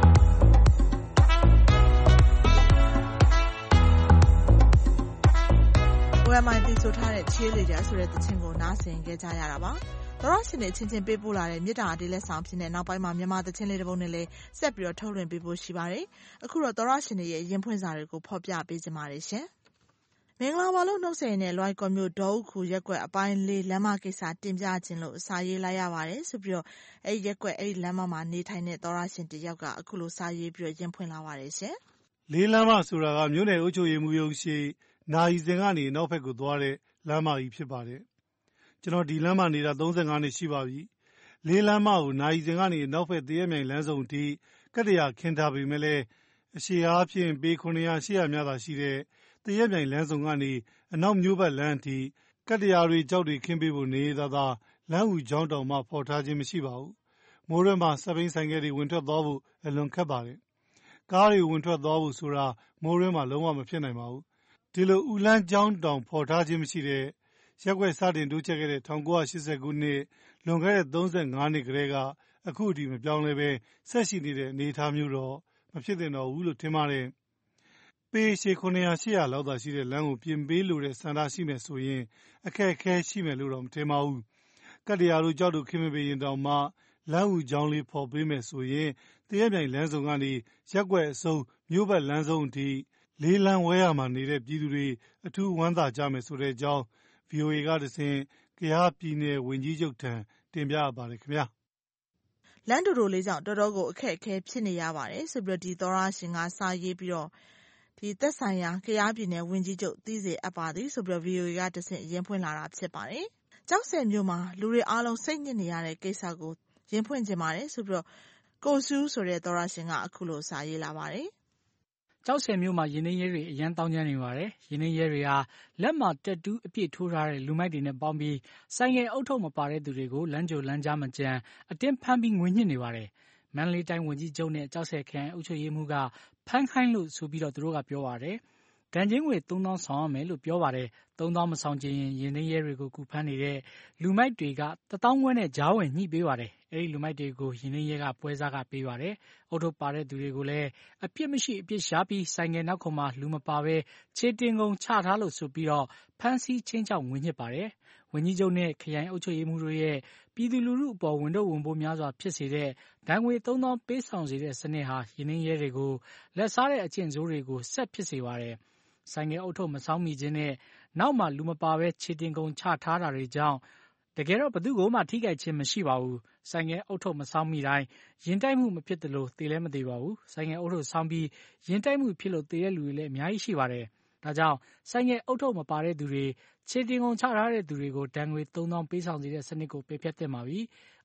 OMI တီးဆိုထားတဲ့ Cheerleader ဆိုတဲ့သချင်းကိုနားဆင်ခဲ့ကြရတာပါ။သောရရှင်တွေချင်းချင်းပေးပို့လာတဲ့မြစ်တာအတေးလက်ဆောင်ဖြစ်တဲ့နောက်ပိုင်းမှာမြန်မာသချင်းလေးတစ်ပုဒ်နဲ့လည်းဆက်ပြီးတော့ထုတ်လွှင့်ပေးဖို့ရှိပါတယ်။အခုတော့သောရရှင်တွေရဲ့ရင်ဖွင့်စာတွေကိုဖော်ပြပေးကြပါရစေ။မင်္ဂလာပါလို့နှုတ်ဆက်နေတဲ့လွိုင်ကော်မြို့ဒေါ်ဥခူရက်ကွက်အပိုင်း၄လမ်းမကိစ္စတင်ပြခြင်းလို့စာရေးလိုက်ရပါတယ်ဆိုပြီးတော့အဲ့ရက်ကွက်အဲ့လမ်းမမှာနေထိုင်တဲ့သောရရှင်တယောက်ကအခုလိုစာရေးပြီးတော့ရင်ဖွင့်လာပါတယ်ရှင်။လေးလမ်းမဆိုတာကမြို့နယ်အုပ်ချုပ်ရေးမှူးရုံးရှိနာရီစင်ကနေနောက်ဘက်ကိုသွားတဲ့လမ်းမကြီးဖြစ်ပါတယ်။ကျွန်တော်ဒီလမ်းမနေတာ35နှစ်ရှိပါပြီ။လေးလမ်းမကိုနာရီစင်ကနေနောက်ဘက်တရက်မြိုင်လမ်းစုံထိကတ္တရာခင်းထားပေမဲ့လည်းအရှိအားဖြင့်ပေ900 800များသာရှိတဲ့တရက်မြိုင်လမ်းစုံကနေအနောက်မြို့ဘက်လမ်းအထိကတ္တရာတွေကြောက်တွေခင်းပေးဖို့နေသာသာလမ်းဦးကျောင်းတောင်မှဖော်ထားခြင်းမရှိပါဘူး။မိုးရွက်မှာစပိန်ဆိုင်ကယ်တွေဝင်ထွက်သွားဖို့အလွန်ခက်ပါတယ်။ကားတွေဝင်ထွက်သွားဖို့ဆိုတာမိုးရွက်မှာလုံးဝမဖြစ်နိုင်ပါဘူး။ဒီလိုဦးလန်းကျောင်းတောင်ဖော်ထားခြင်းမရှိတဲ့ရက်ွက်စတင်တိုးချဲ့ခဲ့တဲ့1980ခုနှစ်လွန်ခဲ့တဲ့35နှစ်ကတည်းကအခုအထိမပြောင်းလဲပဲဆက်ရှိနေတဲ့အနေအထားမျိုးတော့မဖြစ်သင့်တော့ဘူးလို့ထင်ပါတယ်။ပေရှည်900 800လောက်သာရှိတဲ့လမ်းကိုပြင်ပေးလို့တဲ့စံတာရှိမယ်ဆိုရင်အခက်အခဲရှိမယ်လို့တော့မထင်ပါဘူး။ကတ္တရာတို့ကြောက်တို့ခင်းမပေးရင်တောင်မှလမ်းဦးကျောင်းလေးဖော်ပေးမယ်ဆိုရင်တရက်မြိုင်လမ်းစုံကနေရက်ွက်အစုံမြို့ဘက်လမ်းစုံအထိလေးလမ်းဝဲရမှာနေတဲ့ပြည်သူတွေအထူးဝမ်းသာကြမယ်ဆိုတဲ့အကြောင်း VOA ကတဆင့်ကယားပြည်နယ်ဝန်ကြီးချုပ်ထံတင်ပြပါတယ်ခင်ဗျာ။လမ်းတူတူလေးကြောင့်တော်တော်ကိုအခက်အခဲဖြစ်နေရပါတယ်ဆိုပြီးဒီသောရရှင်ကစာရေးပြီးတော့ဒီသက်ဆိုင်ရာကယားပြည်နယ်ဝန်ကြီးချုပ်သိစေအပ်ပါသည်ဆိုပြီး VOA ကတဆင့်ရင်ဖွင့်လာတာဖြစ်ပါတယ်။ကျောက်ဆည်မြို့မှာလူတွေအားလုံးစိတ်ညစ်နေရတဲ့ကိစ္စကိုရင်ဖွင့်ခြင်းပါတယ်ဆိုပြီးကိုစူးဆိုတဲ့သောရရှင်ကအခုလိုစာရေးလာပါတယ်။ကျောက်ဆည်မြို့မှာရင်းနှီးရဲတွေအရန်တောင်းကျမ်းနေပါတယ်။ရင်းနှီးရဲတွေဟာလက်မှာတက်တူးအပြည့်ထိုးထားတဲ့လူမိုက်တွေနဲ့ပေါင်းပြီးဆိုင်ငယ်အုပ်ထုပ်မပါတဲ့သူတွေကိုလမ်းကြိုလမ်းကြားမကြမ်းအတင်းဖမ်းပြီးငွေညှစ်နေပါတယ်။မန္တလေးတိုင်းဝန်ကြီးချုပ်နဲ့ကျောက်ဆည်ခရိုင်အုပ်ချုပ်ရေးမှူးကဖမ်းခိုင်းလို့ဆိုပြီးတော့သူတို့ကပြောပါတယ်။ဒဏ်ကြေးငွေ3000ဆောင်ရမယ်လို့ပြောပါတယ်။3000မဆောင်ချင်ရင်ရင်းနှီးရဲတွေကိုကူဖမ်းနေတဲ့လူမိုက်တွေက1500နဲ့ကြားဝင်ညှိပေးပါတယ်။အဲဒီလူမိုက်တွေကိုရင်းနှီးရဲကပွဲစားကပေးပါတယ်။အုပ်ထုပ်ပါတဲ့သူတွေကိုလည်းအပြစ်မရှိအပြစ်ရှားပြီးဆိုင်ငယ်နောက်ခုံမှာလူမပါဘဲခြေတင်ကုန်ချထားလို့ဆိုပြီးတော့ဖမ်းဆီးချင်းချောက်ငွေညှစ်ပါတယ်။ဝန်ကြီးချုပ်နဲ့ခရိုင်အုပ်ချုပ်ရေးမှူးတို့ရဲ့ပြည်သူလူထုအပေါ်ဝန်ထုတ်ဝန်ပိုးများစွာဖြစ်စေတဲ့ဒဏ်ငွေ3000ပေးဆောင်စေတဲ့စနစ်ဟာရင်းနှီးရဲတွေကိုလက်စားတဲ့အကျင့်ဆိုးတွေကိုဆက်ဖြစ်စေပါတယ်။ဆိုင်ငယ်အုပ်ထုပ်မဆောင်မိခြင်းနဲ့နောက်မှလူမပါဘဲခြေတင်ကုန်ချထားတာတွေကြောင့်တကယ်တော့ဘသူ့ကိုမှထိခိုက်ခြင်းမရှိပါဘူး။ဆိုင်ငယ်အုပ်ထုပ်မဆောင်မိတိုင်းရင်တိုက်မှုမဖြစ်သလိုသေလည်းမသေးပါဘူး။ဆိုင်ငယ်အုပ်ထုပ်ဆောင်ပြီးရင်တိုက်မှုဖြစ်လို့သေတဲ့လူတွေလည်းအများကြီးရှိပါတယ်။ဒါကြောင့်ဆိုင်ငယ်အုပ်ထုပ်မပါတဲ့သူတွေခြေတင်ကုန်ချထားတဲ့သူတွေကိုဒဏ်ငွေ3000ပေးဆောင်စေတဲ့စနစ်ကိုပယ်ဖျက်သင့်ပါပြီ။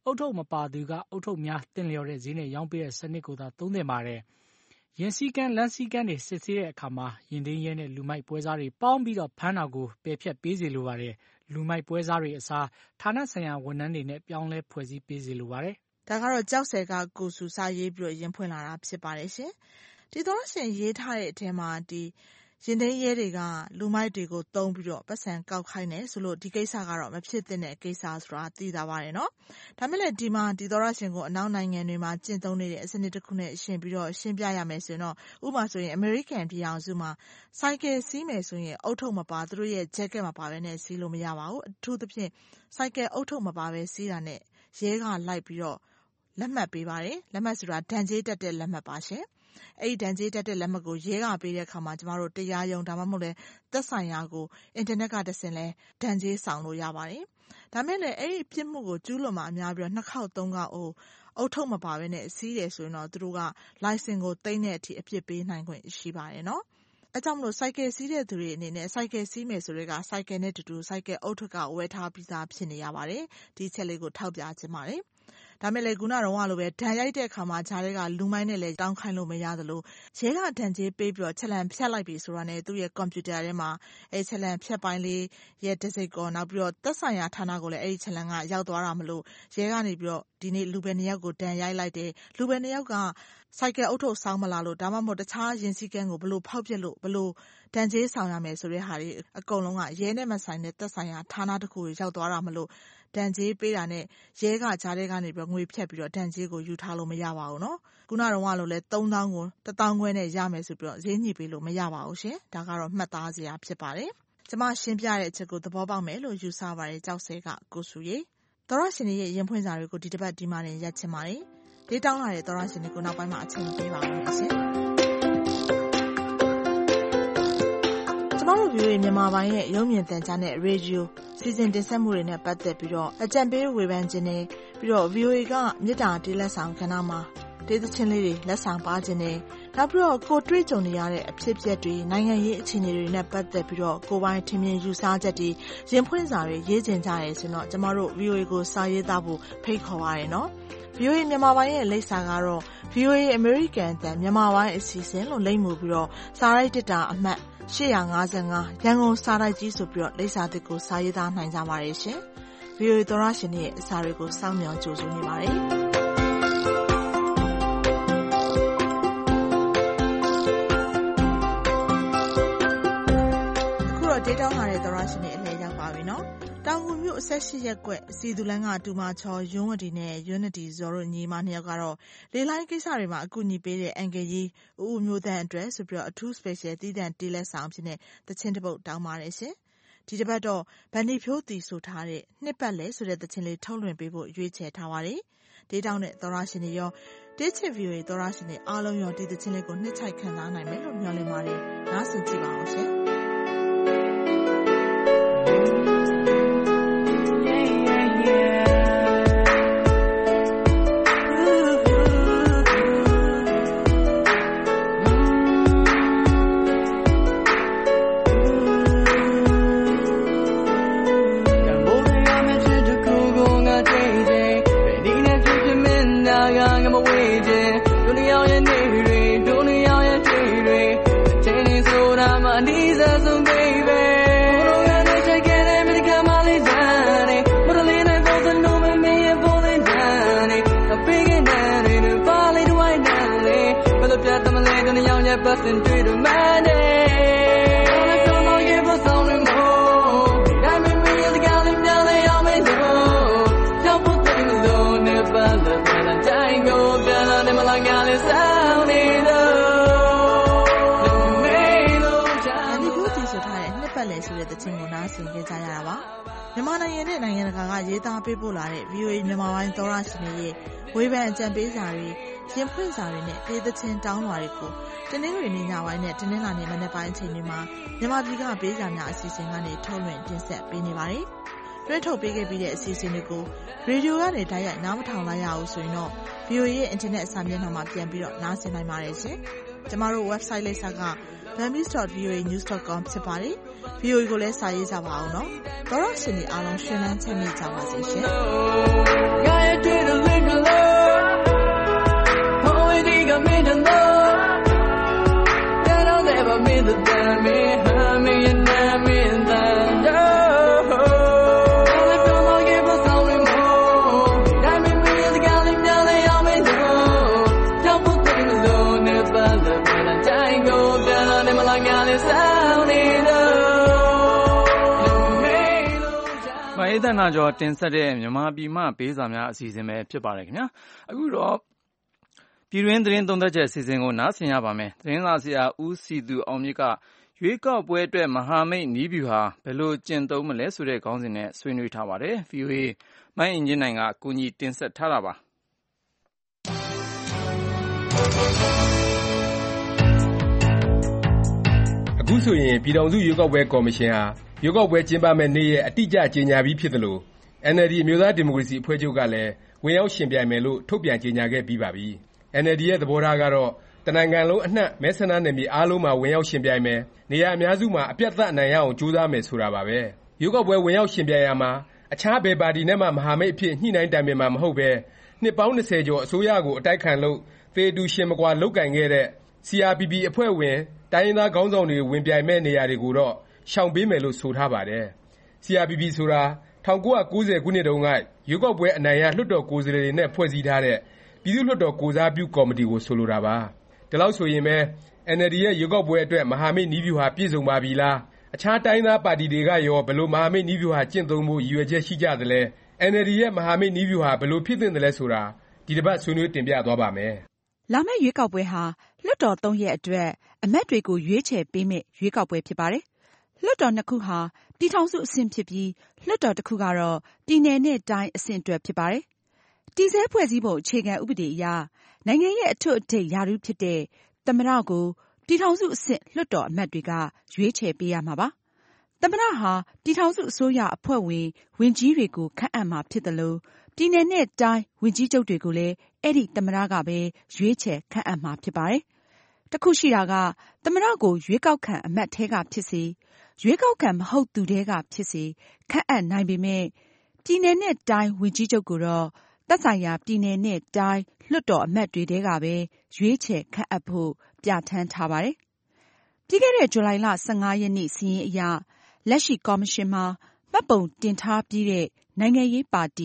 အုတ်ထုပ်မပါသူကအုတ်ထုပ်များသင့်လျော်တဲ့ဈေးနဲ့ရောင်းပေးတဲ့စနစ်ကိုသာသုံးသင့်ပါတယ်။ယာဉ်စည်းကမ်းလမ်းစည်းကမ်းတွေစစ်ဆေးတဲ့အခါမှာယာဉ်ထိန်းရဲနဲ့လူမိုက်ပွဲစားတွေပေါင်းပြီးဖမ်းတာကိုပယ်ဖျက်ပေးစေလိုပါတယ်။လူမိုက်ပွဲစားတွေအစားဌာနဆိုင်ရာဝန်ထမ်းတွေနဲ့ပြောင်းလဲဖွဲ့စည်းပေးစေလိုပါတယ်။ဒါကတော့ကျောက်ဆည်ကကိုစုစာရေးပြီးရင်ဖွင့်လာတာဖြစ်ပါတယ်ရှင်။ဒီသောရရှင်ရေးထားတဲ့အထဲမှာရင်ထိန်းရဲတွေကလူမိုက်တွေကိုသုံးပြီးပတ်စံကောက်ခိုင်းတယ်ဆိုလို့ဒီကိစ္စကတော့မဖြစ်သင့်တဲ့ကိစ္စဆိုတာသိသာပါတယ်နော်။ဒါမဲ့လည်းဒီမှာဒီသောရရှင်ကိုအနောက်နိုင်ငံတွေမှာကျင့်သုံးနေတဲ့အစနစ်တစ်ခုနဲ့ရှင်းပြရမယ်ဆိုရင်တော့ဥပမာဆိုရင်အမေရိကန်ပြည်အောင်စုမှာစိုက်ကယ်စီးမယ်ဆိုရင်အုတ်ထုပ်မပါသူတို့ရဲ့ဂျက်ကက်မပါဘဲနဲ့စီးလို့မရပါဘူး။အထူးသဖြင့်စိုက်ကယ်အုတ်ထုပ်မပါဘဲစီးတာနဲ့ရဲကလိုက်ပြီးလက်မှတ်ပေးပါတယ်။လက်မှတ်ဆိုတာဒဏ်ကြေးတက်တဲ့လက်မှတ်ပါရှင်။အဲ့ဒီဒဏ်ကြေးတက်တဲ့လက်မှတ်ကိုရဲကပေးတဲ့အခါမှာကျမတို့တရားရုံးဒါမှမဟုတ်လဲသက်ဆိုင်ရာကိုအင်တာနက်ကတဆင့်လဲဒဏ်ကြေးဆောင်လို့ရပါတယ်။ဒါမဲ့လည်းအဲ့ဒီပြစ်မှုကိုကျူးလွန်မှာအများပြီး2ခေါက်3ခေါက်အုတ်ထုပ်မပါဘဲနဲ့စီးတယ်ဆိုရင်တော့သူတို့ကလိုင်စင်ကိုသိမ်းတဲ့အထိအပြစ်ပေးနိုင်ခွင့်ရှိပါတယ်နော်။အဲကြောင့်မလို့စိုက်ကယ်စီးတဲ့သူတွေအနေနဲ့စိုက်ကယ်စီးမယ်ဆိုတဲ့ကစိုက်ကယ်နဲ့တူစိုက်ကယ်အုတ်ထုပ်ကဝယ်ထားပြီးသားဖြစ်နေရပါတယ်။ဒီချက်လေးကိုထောက်ပြခြင်းပါတယ်။ဒါမဲ့လည်းခုနကတော့လိုပဲဒဏ်ရိုက်တဲ့အခါမှာဂျားတွေကလူမိုင်းနဲ့လည်းတောင်းခိုင်းလို့မရသလိုရဲကဒဏ်ကြေးပေးပြီးချက်လန်ဖြတ်လိုက်ပြီဆိုတာနဲ့သူ့ရဲ့ကွန်ပျူတာထဲမှာချက်လန်ဖြတ်ပိုင်းလေးရဲ့တစိတ်ကောနောက်ပြီးသက်ဆိုင်ရာဌာနကိုလည်းချက်လန်ကရောက်သွားတာမလို့ရဲကနေပြီးဒီနေ့လူပဲ2ယောက်ကိုဒဏ်ရိုက်လိုက်တယ်လူပဲ2ယောက်ကစိုက်ကယ်အုတ်ထုပ်ဆောင်းမလာလို့ဒါမှမဟုတ်တခြားရင်စည်းကမ်းကိုဘလို့ဖောက်ပြလို့ဘလို့ဒဏ်ကြေးဆောင်ရမယ်ဆိုတဲ့ဟာတွေအကုန်လုံးကရဲနဲ့မဆိုင်တဲ့သက်ဆိုင်ရာဌာနတစ်ခုကိုရောက်သွားတာမလို့ဒဏ်ကြေးပေးတာနဲ့ရဲကကြားထဲကနေငွေဖြတ်ပြီးဒဏ်ကြေးကိုယူထားလို့မရပါဘူးနော်ခုနကတော့လိုလဲ3000ကို1000ခွဲနဲ့ရမယ်ဆိုပြီးဈေးညှိပေးလို့မရပါဘူးရှင်ဒါကတော့မှတ်သားစရာဖြစ်ပါတယ်ကျမရှင်းပြတဲ့အချက်ကိုသဘောပေါက်မယ်လို့ယူဆပါတယ်ကျောက်ဆဲကကိုစုရေသောရရှင်ရဲ့ရင်ဖွင့်စာတွေကိုဒီတစ်ပတ်ဒီမှာနေရက်ချင်ပါတယ်ဒေးတောင်းလာတဲ့သောရရှင်တွေကိုနောက်ပိုင်းမှာအချိန်ပေးပါဦးရှင်ကျမတို့ VOA မြန်မာပိုင်းရဲ့ရုပ်မြင်သံကြားနဲ့ရေဒီယိုစီစဉ်တင်ဆက်မှုတွေနဲ့ပတ်သက်ပြီးအကြံပေးဝေဖန်ခြင်းနဲ့ပြီးတော့ VOA ကမြေတားတေးလက်ဆောင်ခဏမှာဒေသချင်းလေးတွေလက်ဆောင်ပါခြင်းနဲ့နောက်ပြီးတော့ကိုတွေ့ကြုံနေရတဲ့အဖြစ်အပျက်တွေနိုင်ငံရေးအခြေအနေတွေနဲ့ပတ်သက်ပြီးတော့ကိုယ်ပိုင်ထင်မြင်ယူဆချက်တွေရင်ဖွင့်စာတွေရေးကျင်ကြရဲဆိုတော့ကျမတို့ VOA ကိုစာရေးသားဖို့ဖိတ်ခေါ်ပါရနော် VOA မြန်မာပိုင်းရဲ့လိပ်စာကတော့ VOA American အသံမြန်မာပိုင်းအစီအစဉ်လို့လိပ်မူပြီးတော့စာရိုက်တစ်တာအမှတ်855ရန်ကုန်စာတိုက်ကြီးဆိုပြီးတော့လိပ်စာသစ်ကိုစာရေးသားနိုင်ကြပါတယ်ရှင်။ VOA သောရရှင်ရဲ့အစာတွေကိုစောင့်မျှော်ကြိုဆိုနေပါတယ်။အခုတော့ဒေးတောင်းလာတဲ့သောရရှင်ရဲ့အလဲရောက်ပါပြီနော်။တောင်ကူမြို့18ရပ်ကွက်စီသူလန်းကတူမာချော်ယွန်းဝတီနဲ့ယွန်းနတီဇော်တို့ညီမ2ယောက်ကတော့လေလိုင်းကိစ္စတွေမှာအကူအညီပေးတဲ့အန်ကယ်ကြီးဦးမျိုးတန်းအတွက်ဆိုပြီးတော့အထူး special တည်တံ့တေးလက်ဆောင်ဖြစ်တဲ့သချင်းတစ်ပုဒ်တောင်းပါတယ်ရှင်ဒီတစ်ပတ်တော့ဗန်ဒီဖြိုးတီဆိုထားတဲ့နှစ်ပတ်လဲဆိုတဲ့သချင်းလေးထုတ်လွှင့်ပေးဖို့ရွေးချယ်ထားပါတယ်ဒေးတောင်းတဲ့သောရရှင်တွေရောတေးချစ် VOA သောရရှင်တွေအားလုံးရောဒီသချင်းလေးကိုနှစ်ချိုက်ခံစားနိုင်မယ်လို့မျှော်လင့်ပါတယ်နားဆင်ကြည့်ပါအောင်ရှင် Bustin' through the money. Gonna come on, give us all the more. I'm in me, the galley, now they all may know. Don't put things on the ballot, and I'm dying, go down on them like Alice sound it up. And the good is that I never let you let the thing on us in the Jayava. မြန်မာနိုင်ငံနဲ့နိုင်ငံတကာကရေးသားပေးပို့လာတဲ့ VOA မြန်မာပိုင်းသောရရှင်တွေရဲ့ဝေဖန်အကြံပေးစာတွေရင်ဖွင့်စာတွေနဲ့ဒေသချင်းတောင်းလာတွေကိုတနင်္ဂနွေနေ့ညပိုင်းနဲ့တနင်္လာနေ့မနက်ပိုင်းအချိန်တွေမှာမြန်မာပြည်ကပေးစာများအစီအစဉ်ကနေထုတ်လွှင့်တင်ဆက်ပေးနေပါတယ်။တွဲထုတ်ပေးခဲ့ပြီးတဲ့အစီအစဉ်တွေကိုရေဒီယိုကနေတိုက်ရိုက်နားမထောင်လိုက်ရဘူးဆိုရင်တော့ VOA ရဲ့ internet စာမျက်နှာမှာပြန်ပြီးတော့နားဆင်နိုင်ပါတယ်ရှင်။ကျမတို့ website လိပ်စာက burmese.voanews.com ဖြစ်ပါတယ် VOA ကိုလည်းစာရေးကြပါအောင်နော်တော်ရရှင်တွေအားလုံးရှင်လန်းချမ်းမြေ့ကြပါစေရှင်သနာကျော်တင်ဆက်တဲ့မြန်မာပြည်မှပေးစာများအစီအစဉ်ပဲဖြစ်ပါတယ်ခင်ဗျာအခုတော့ပြည်တွင်းသတင်းသုံးသပ်ချက်အစီအစဉ်ကိုနားဆင်ရပါမယ်သတင်းစာဆရာဦးစီသူအောင်မြင့်ကရွေးကောက်ပွဲအတွက်မဟာမိတ်နည်းဗျူဟာဘယ်လိုကျင့်သုံးမလဲဆိုတဲ့ခေါင်းစဉ်နဲ့ဆွေးနွေးထားပါတယ် VOA မိုင်းအင်ဂျင်နိုင်ကကူညီတင်ဆက်ထားတာပါအခုဆိုရင်ပြည်ထောင်စုရွေးကောက်ပွဲကော်မရှင်ဟာရွေးကောက်ပွဲကျင်းပမယ့်နေ့ရဲ့အတိအကျကြေညာပြီးဖြစ်သလို NLD အမျိုးသားဒီမိုကရေစီအဖွဲ့ချုပ်ကလည်းဝင်ရောက်ယှဉ်ပြိုင်မယ်လို့ထုတ်ပြန်ကြေညာခဲ့ပြီးပါပြီ။ NLD ရဲ့သဘောထားကတော့တနိုင်ငံလုံးအနှံ့မဲဆန္ဒနယ်မြေအားလုံးမှာဝင်ရောက်ယှဉ်ပြိုင်မယ်၊နေရာအများစုမှာအပြတ်အသတ်အနိုင်ရအောင်ကြိုးစားမယ်ဆိုတာပါပဲ။ရွေးကောက်ပွဲဝင်ရောက်ယှဉ်ပြိုင်ရာမှာအခြားဘယ်ပါတီနဲ့မှမဟာမိတ်အဖြစ်ညှိနှိုင်းတိုင်ပင်မှာမဟုတ်ပဲနှစ်ပေါင်း20ကျော်အစိုးရကိုအတိုက်ခံလို့သေတူရှင်မကွာလုပ်ကိုင်ခဲ့တဲ့ CRPP အဖွဲ့ဝင်တိုင်းရင်းသားခေါင်းဆောင်တွေဝင်ပြိုင်မဲ့နေရာတွေကိုတော့ရှောင်ပေးမယ်လို့ဆိုထားပါတယ်။ CRPP ဆိုတာ1990ခုနှစ်တုန်းကရွေးကောက်ပွဲအနိုင်ရလွှတ်တော်ကိုယ်စားလှယ်တွေနဲ့ဖွဲ့စည်းထားတဲ့ပြည်သူ့လွှတ်တော်ကိုယ်စားပြုကော်မတီကိုဆိုလိုတာပါ။ဒီလောက်ဆိုရင်ပဲ NLD ရဲ့ရွေးကောက်ပွဲအတွက်မဟာမိတ်နည်းဗျူဟာပြည့်စုံပါပြီလား။အခြားတိုင်းသားပါတီတွေကရောဘယ်လိုမဟာမိတ်နည်းဗျူဟာကျင့်သုံးဖို့ရည်ရွယ်ချက်ရှိကြသလဲ။ NLD ရဲ့မဟာမိတ်နည်းဗျူဟာဘယ်လိုဖြစ်သင့်သလဲဆိုတာဒီတစ်ပတ်ဆွေးနွေးတင်ပြသွားပါမယ်။လာမယ့်ရွေးကောက်ပွဲဟာလွှတ်တော်3ရက်အတွက်အမတ်တွေကိုရွေးချယ်ပေးမယ့်ရွေးကောက်ပွဲဖြစ်ပါတယ်။လွှတ်တော်2ခုဟာပြည်ထောင်စုအဆင့်ဖြစ်ပြီးလွှတ်တော်တစ်ခုကတော့ပြည်နယ်နဲ့တိုင်းအဆင့်အတွက်ဖြစ်ပါတယ်။တည်ဆဲဖွဲ့စည်းပုံအခြေခံဥပဒေအရနိုင်ငံရဲ့အထွတ်အထိပ်ရာထူးဖြစ်တဲ့သမ္မတကိုပြည်ထောင်စုအဆင့်လွှတ်တော်အမတ်တွေကရွေးချယ်ပေးရမှာပါ။သမ္မတဟာပြည်ထောင်စုအစိုးရအဖွဲ့ဝင်ဝန်ကြီးတွေကိုခန့်အပ်မှာဖြစ်သလိုပြည်နယ်နဲ့တိုင်းဝန်ကြီးချုပ်တွေကိုလည်းအဲ့ဒီသမ္မတကပဲရွေးချယ်ခန့်အပ်မှာဖြစ်ပါတယ်။တစ်ခုရှိတာကသမ္မတကိုရွေးကောက်ခံအမတ်ထဲကဖြစ်စေရွေးကောက်ခံမဟုတ်သူတဲကဖြစ်စေခန့်အပ်နိုင်ပေမဲ့ပြည်နယ်နဲ့တိုင်းဝန်ကြီးချုပ်ကိုတော့သက်ဆိုင်ရာပြည်နယ်နဲ့တိုင်းလွှတ်တော်အမတ်တွေတဲကပဲရွေးချယ်ခန့်အပ်ဖို့ပြဋ္ဌာန်းထားပါတယ်။ပြီးခဲ့တဲ့ဇူလိုင်လ15ရက်နေ့စာရင်းအရလက်ရှိကော်မရှင်မှာမှတ်ပုံတင်ထားပြီးတဲ့နိုင်ငံရေးပါတီ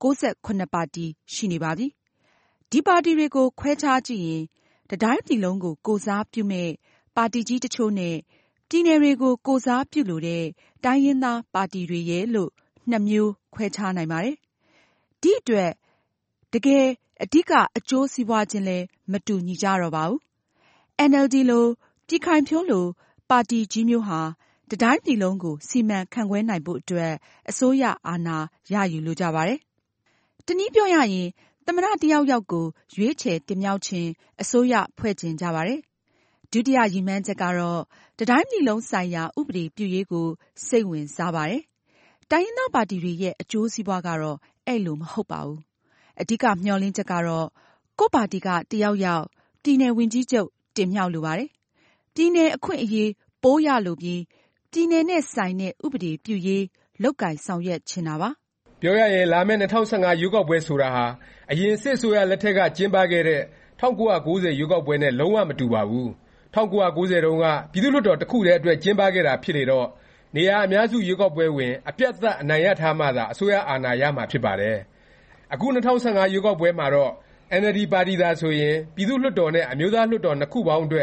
68ပါတီရှိနေပါပြီ။ဒီပါတီတွေကိုခွဲခြားကြည့်ရင်တတိုင်းပြည်လုံးကိုကိုစားပြုမဲ့ပါတီကြီးတချို့နဲ့ပြည်နယ်တွေကိုကိုစားပြုလိုတဲ့တိုင်းရင်းသားပါတီတွေရဲ့လို့နှစ်မျိုးခွဲခြားနိုင်ပါတယ်။ဒီအတွက်တကယ်အဓိကအကျိုးစီးပွားချင်းလည်းမတူညီကြတော့ပါဘူး။ NLD လိုပြည်ခိုင်ဖြိုးလိုပါတီကြီးမျိုးဟာတတိုင်းပြည်လုံးကိုစီမံခန့်ခွဲနိုင်ဖို့အတွက်အစိုးရအာဏာရယူလိုကြပါတယ်။တနည်းပြောရရင်သမ္မတတစ်ယောက်ယောက်ကိုရွေးချယ်တင်မြှောက်ခြင်းအစိုးရဖွဲ့ခြင်းကြပါတယ်။ဒုတိယရည်မှန်းချက်ကတော့တတိုင်းပြည်လုံးဆိုင်ရာဥပဒေပြုရေးကိုစိတ်ဝင်စားပါတယ်။တိုင်းရင်းသားပါတီတွေရဲ့အကျိုးစီးပွားကတော့အဲ့လိုမဟုတ်ပါဘူး။အဓိကမျှော်လင့်ချက်ကတော့ကိုယ့်ပါတီကတစ်ယောက်ယောက်ပြည်နယ်ဝန်ကြီးချုပ်တင်မြှောက်လိုပါတယ်။ပြည်နယ်အခွင့်အရေးပိုးရလိုပြီးပြည်နယ်နဲ့ဆိုင်တဲ့ဥပဒေပြုရေးလုပ်ကိုင်ဆောင်ရွက်ချင်တာပါ။ပြောရရင်လာမယ့်2015ရွေးကောက်ပွဲဆိုတာဟာအရင်စစ်အစိုးရလက်ထက်ကကျင်းပခဲ့တဲ့1990ရွေးကောက်ပွဲနဲ့လုံးဝမတူပါဘူး။1990တုန်းကပြည်သူ့လွှတ်တော်တစ်ခုတည်းအတွက်ကျင်းပခဲ့တာဖြစ်လေတော့နေရာအများစုရွေးကောက်ပွဲဝင်အပြတ်အသတ်အနိုင်ရထားမှသာအစိုးရအာဏာရမှာဖြစ်ပါတယ်။အခု2015ရွေးကောက်ပွဲမှာတော့ NLD ပါတီသာဆိုရင်ပြည်သူ့လွှတ်တော်နဲ့အမျိုးသားလွှတ်တော်နှစ်ခုပေါင်းအတွက်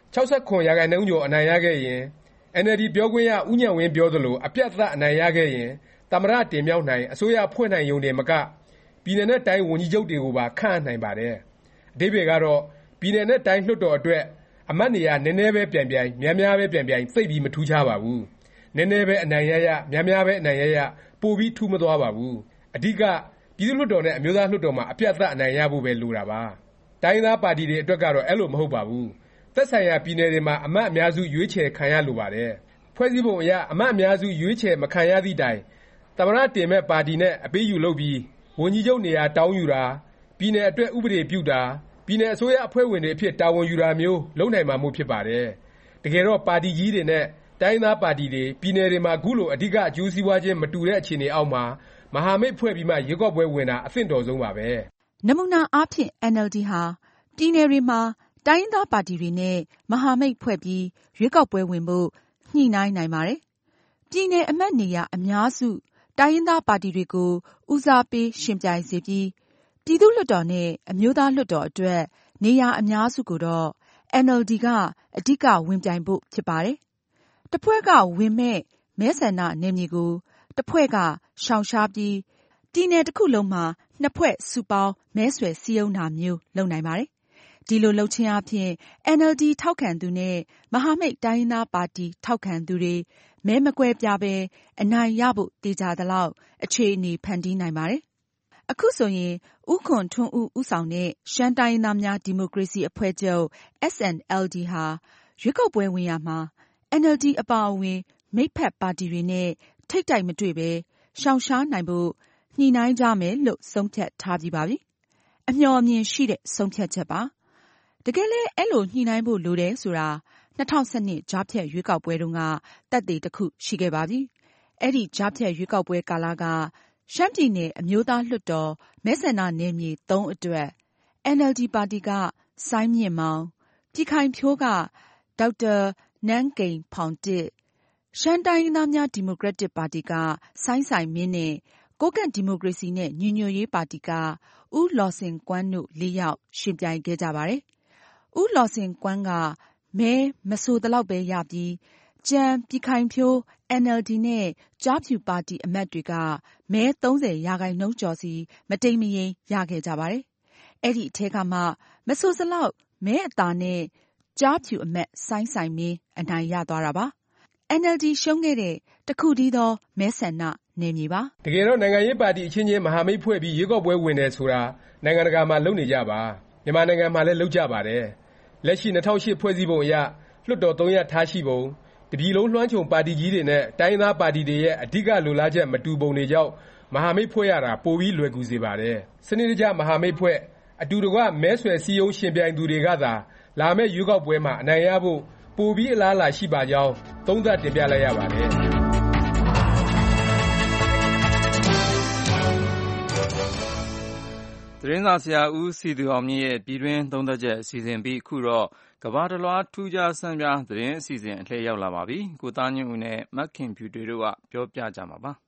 69%ကျော်အနိုင်ရခဲ့ရင်NLD ပြောခွင့်ရဦးဉာဏ်ဝင်းပြောသလိုအပြတ်အသတ်အနိုင်ရခဲ့ရင်သမ္မတတင်မြှောက်နိုင်အစိုးရဖွဲ့နိုင်ရုံတင်မကပြည်နယ်နဲ့တိုင်းဝန်ကြီးချုပ်တွေကိုပါခန့်အပ်နိုင်ပါတယ်။အဓိပ္ပါယ်ကတော့ပြည်နယ်နဲ့တိုင်းလွှတ်တော်အတွက်အမတ်နေရာနည်းနည်းပဲပြိုင်ပြိုင်များများပဲပြိုင်ပြိုင်သိပ်ပြီးမထူးခြားပါဘူး။နည်းနည်းပဲအနိုင်ရရများများပဲအနိုင်ရရပိုပြီးထူးမသွားပါဘူး။အဓိကပြည်သူ့လွှတ်တော်နဲ့အမျိုးသားလွှတ်တော်မှာအပြတ်အသတ်အနိုင်ရဖို့ပဲလိုတာပါ။တိုင်းသားပါတီတွေအတွက်ကတော့အဲ့လိုမဟုတ်ပါဘူး။သက်ဆိုင်ရာပြည်နယ်တွေမှာအမတ်အများစုရွေးချယ်ခံရလိုပါတယ်။ဖွဲ့စည်းပုံအရအမတ်အများစုရွေးချယ်မခံရသည့်တိုင်သမ္မတတင်မဲ့ပါတီနဲ့အပေးယူလုပ်ပြီးဝန်ကြီးချုပ်နေရာတောင်းယူတာပြည်နယ်အတွက်ဥပဒေပြုတာပြပြည်နယ်အစိုးရအဖွဲ့ဝင်တွေအဖြစ်တာဝန်ယူတာမျိုးလုပ်နိုင်မှာမို့ဖြစ်ပါတယ်တကယ်တော့ပါတီကြီးတွေနဲ့တိုင်းသားပါတီတွေပြည်နယ်တွေမှာခုလိုအဓိကအကျိုးစီးပွားချင်းမတူတဲ့အခြေအနေအောက်မှာမဟာမိတ်ဖွဲ့ပြီးမှရွေးကောက်ပွဲဝင်တာအသင့်တော်ဆုံးပါပဲနမူနာအားဖြင့် NLD ဟာပြည်နယ်တွေမှာတိုင်းသားပါတီတွေနဲ့မဟာမိတ်ဖွဲ့ပြီးရွေးကောက်ပွဲဝင်ဖို့ညှိနှိုင်းနိုင်ပါတယ်။ပြည်နယ်အမတ်နေရာအများစုတိုင်းရင်းသားပါတီတွေကိုဦးစားပေးယှဉ်ပြိုင်စေပြီးပြည်သူ့လွှတ်တော်နဲ့အမျိုးသားလွှတ်တော်အတွက်နေရာအများစုကိုတော့ NLD ကအဓိကဝင်ပြိုင်ဖို့ဖြစ်ပါတယ်။တစ်ဖွဲ့ကဝင်မဲ့မဲဆန္ဒနယ်မြေကိုတစ်ဖွဲ့ကရှောင်ရှားပြီးပြည်နယ်တစ်ခုလုံးမှာနှစ်ဖွဲ့စုပေါင်းမဲဆွယ်စည်းရုံးတာမျိုးလုပ်နိုင်ပါတယ်။ဒီလိုလုပ်ခြင်းအပြင် NLD ထောက်ခံသူနဲ့မဟာမိတ်တိုင်းရင်းသားပါတီထောက်ခံသူတွေမဲမကွဲပြားပဲအနိုင်ရဖို့သေချာသလောက်အခြေအနေဖန်တီးနိုင်ပါတယ်။အခုဆိုရင်ဦးခွန်ထွန်းဦးဦးဆောင်တဲ့ရှမ်းတိုင်းရင်းသားများဒီမိုကရေစီအဖွဲ့ချုပ် SNLD ဟာရွေးကောက်ပွဲဝင်ရာမှာ NLD အပါအဝင်မိတ်ဖက်ပါတီတွေနဲ့ထိပ်တိုက်မတွေ့ပဲရှောင်ရှားနိုင်ဖို့ညှိနှိုင်းကြမယ်လို့ဆုံးဖြတ်ထားပြီးပါပြီ။အမျှော်အမြင်ရှိတဲ့ဆုံးဖြတ်ချက်ပါ။တကယ်လဲအဲ့လိုညှိနှိုင်းဖို့လိုတယ်ဆိုတာ2012ကြားဖြတ်ရွေးကောက်ပွဲတုန်းကသက်သေတစ်ခုရှိခဲ့ပါပြီ။အဲ့ဒီကြားဖြတ်ရွေးကောက်ပွဲကာလကရှမ်းပြည်နယ်အမျိုးသားလွှတ်တော်မဲဆန္ဒနယ်မြေ3အတွက် NLD ပါတီကစိုင်းမြင့်မောင်ပြည်ခိုင်ဖြိုးကဒေါက်တာနန်းကိန်ဖောင်တစ်ရှမ်းတိုင်းရင်းသားများဒီမိုကရက်တစ်ပါတီကစိုင်းဆိုင်မင်းနဲ့ကိုးကန့်ဒီမိုကရေစီနဲ့ညီညွတ်ရေးပါတီကဦးလော်စင်ကွမ်းတို့4ယောက်ရှင်ပြိုင်ခဲ့ကြပါတယ်။ဦးလော်စင်ကွမ်းကမဲမဆိုသလောက်ပဲရပြီးကျန်ပြည်ခိုင်ဖြိုး NLD နဲ့ကြားဖြူပါတီအမတ်တွေကမဲ30%ကျော်စီမတိမ်မယိမ်းရခဲ့ကြပါတယ်။အဲ့ဒီအထဲကမှမဆိုစလောက်မဲအသာနဲ့ကြားဖြူအမတ်စိုင်းဆိုင်မင်းအနိုင်ရသွားတာပါ။ NLD ရှုံးခဲ့တဲ့တခုတည်းသောမဲဆန္ဒနယ်မြေပါတကယ်တော့နိုင်ငံရေးပါတီအချင်းချင်းမဟာမိတ်ဖွဲ့ပြီးရွေးကောက်ပွဲဝင်တယ်ဆိုတာနိုင်ငံတကာမှာလုပ်နေကြပါမြန်မာနိုင်ငံမှာလည်းလုပ်ကြပါတယ်လက်ရှိ2008ဖွဲ့စည်းပုံအရလွှတ်တော်3ရပ်ထားရှိပုံတပြည်လုံးလွှမ်းခြုံပါတီကြီးတွေနဲ့တိုင်းသားပါတီတွေရဲ့အဓိကလိုလားချက်မတူပုံတွေကြောင့်မဟာမိတ်ဖွဲ့ရတာပိုပြီးလွယ်ကူစေပါတယ်စနစ်တကျမဟာမိတ်ဖွဲ့အတူတကွမဲဆွယ်စည်းရုံးရှင်ပြိုင်သူတွေကသာလာမယ့်ရွေးကောက်ပွဲမှာအနိုင်ရဖို့ပိုပြီးအလားအလာရှိပါကြောင်းသုံးသပ်တင်ပြလိုက်ရပါတယ်သတင်းစာဆရာဦးစီသူအောင်မြင့်ရဲ့ပြည်တွင်းသုံးသပ်ချက်အစီအစဉ်ပြီးအခုတော့ကမ္ဘာတစ်လွှားထူးခြားဆန်းပြားသတင်းအစီအစဉ်အလှည့်ရောက်လာပါပြီ။ကိုသားညွန့်ဦးနဲ့မခင်ဖြူတွေတို့ကပြောပြကြမှာပါ။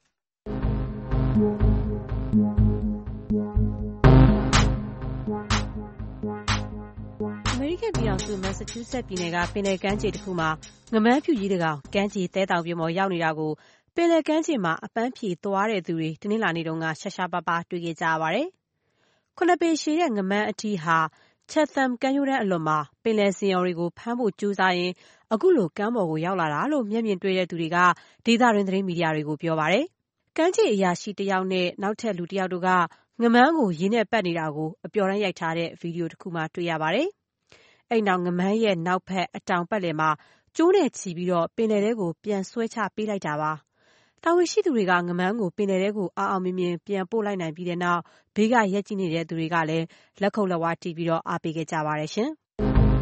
အမေရိကန်ပြည်ထောင်စုမက်ဆာချူးဆက်ပြည်နယ်ကပင်လယ်ကမ်းခြေတစ်ခုမှာငမန်းဖြူကြီးတစ်ကောင်ကမ်းခြေသဲတောင်ပြင်ပေါ်ရောက်နေတာကိုပင်လယ်ကမ်းခြေမှာအပန်းဖြေသွားတဲ့သူတွေတနင်္လာနေ့တုန်းကရှာရှာပါပါတွေ့ခဲ့ကြရပါတယ်။ခုနှစ်ပေရှည်တဲ့ငမန်းအထီးဟာChatham ကမ်းရိုးတန်းအလွန်မှာပင်လယ်စင်ရော်တွေကိုဖမ်းဖို့ကြိုးစားရင်းအခုလိုကမ်းပေါ်ကိုရောက်လာတာလို့မျက်မြင်တွေ့တဲ့သူတွေကဒေသတွင်းသတင်းမီဒီယာတွေကိုပြောပါတယ်။ကမ်းခြေအရာရှိတစ်ယောက်နဲ့နောက်ထပ်လူတစ်ယောက်တို့ကငမန်းကိုရေနဲ့ပတ်နေတာကိုအပျော်တမ်းရိုက်ထားတဲ့ဗီဒီယိုတစ်ခုမှတွေ့ရပါတယ်။အဲ့နောက်ငမန်းရဲ့နောက်ဖက်အတောင်ပတ်လည်မှာကျိုးနဲ့ချီပြီးတော့ပင်လယ်ထဲကိုပြန်ဆွဲချပေးလိုက်တာပါ။တာဝန်ရှိသူတွေကငမန်းကိုပင်လယ်ထဲကိုအောင်မြင်မြင်ပြန်ပို့လိုက်နိုင်ပြီးတဲ့နောက်ဘေးကရက်ကြည့်နေတဲ့သူတွေကလည်းလက်ခုပ်လက်ဝါးတီးပြီးတော့အားပေးခဲ့ကြပါတယ်ရှင်။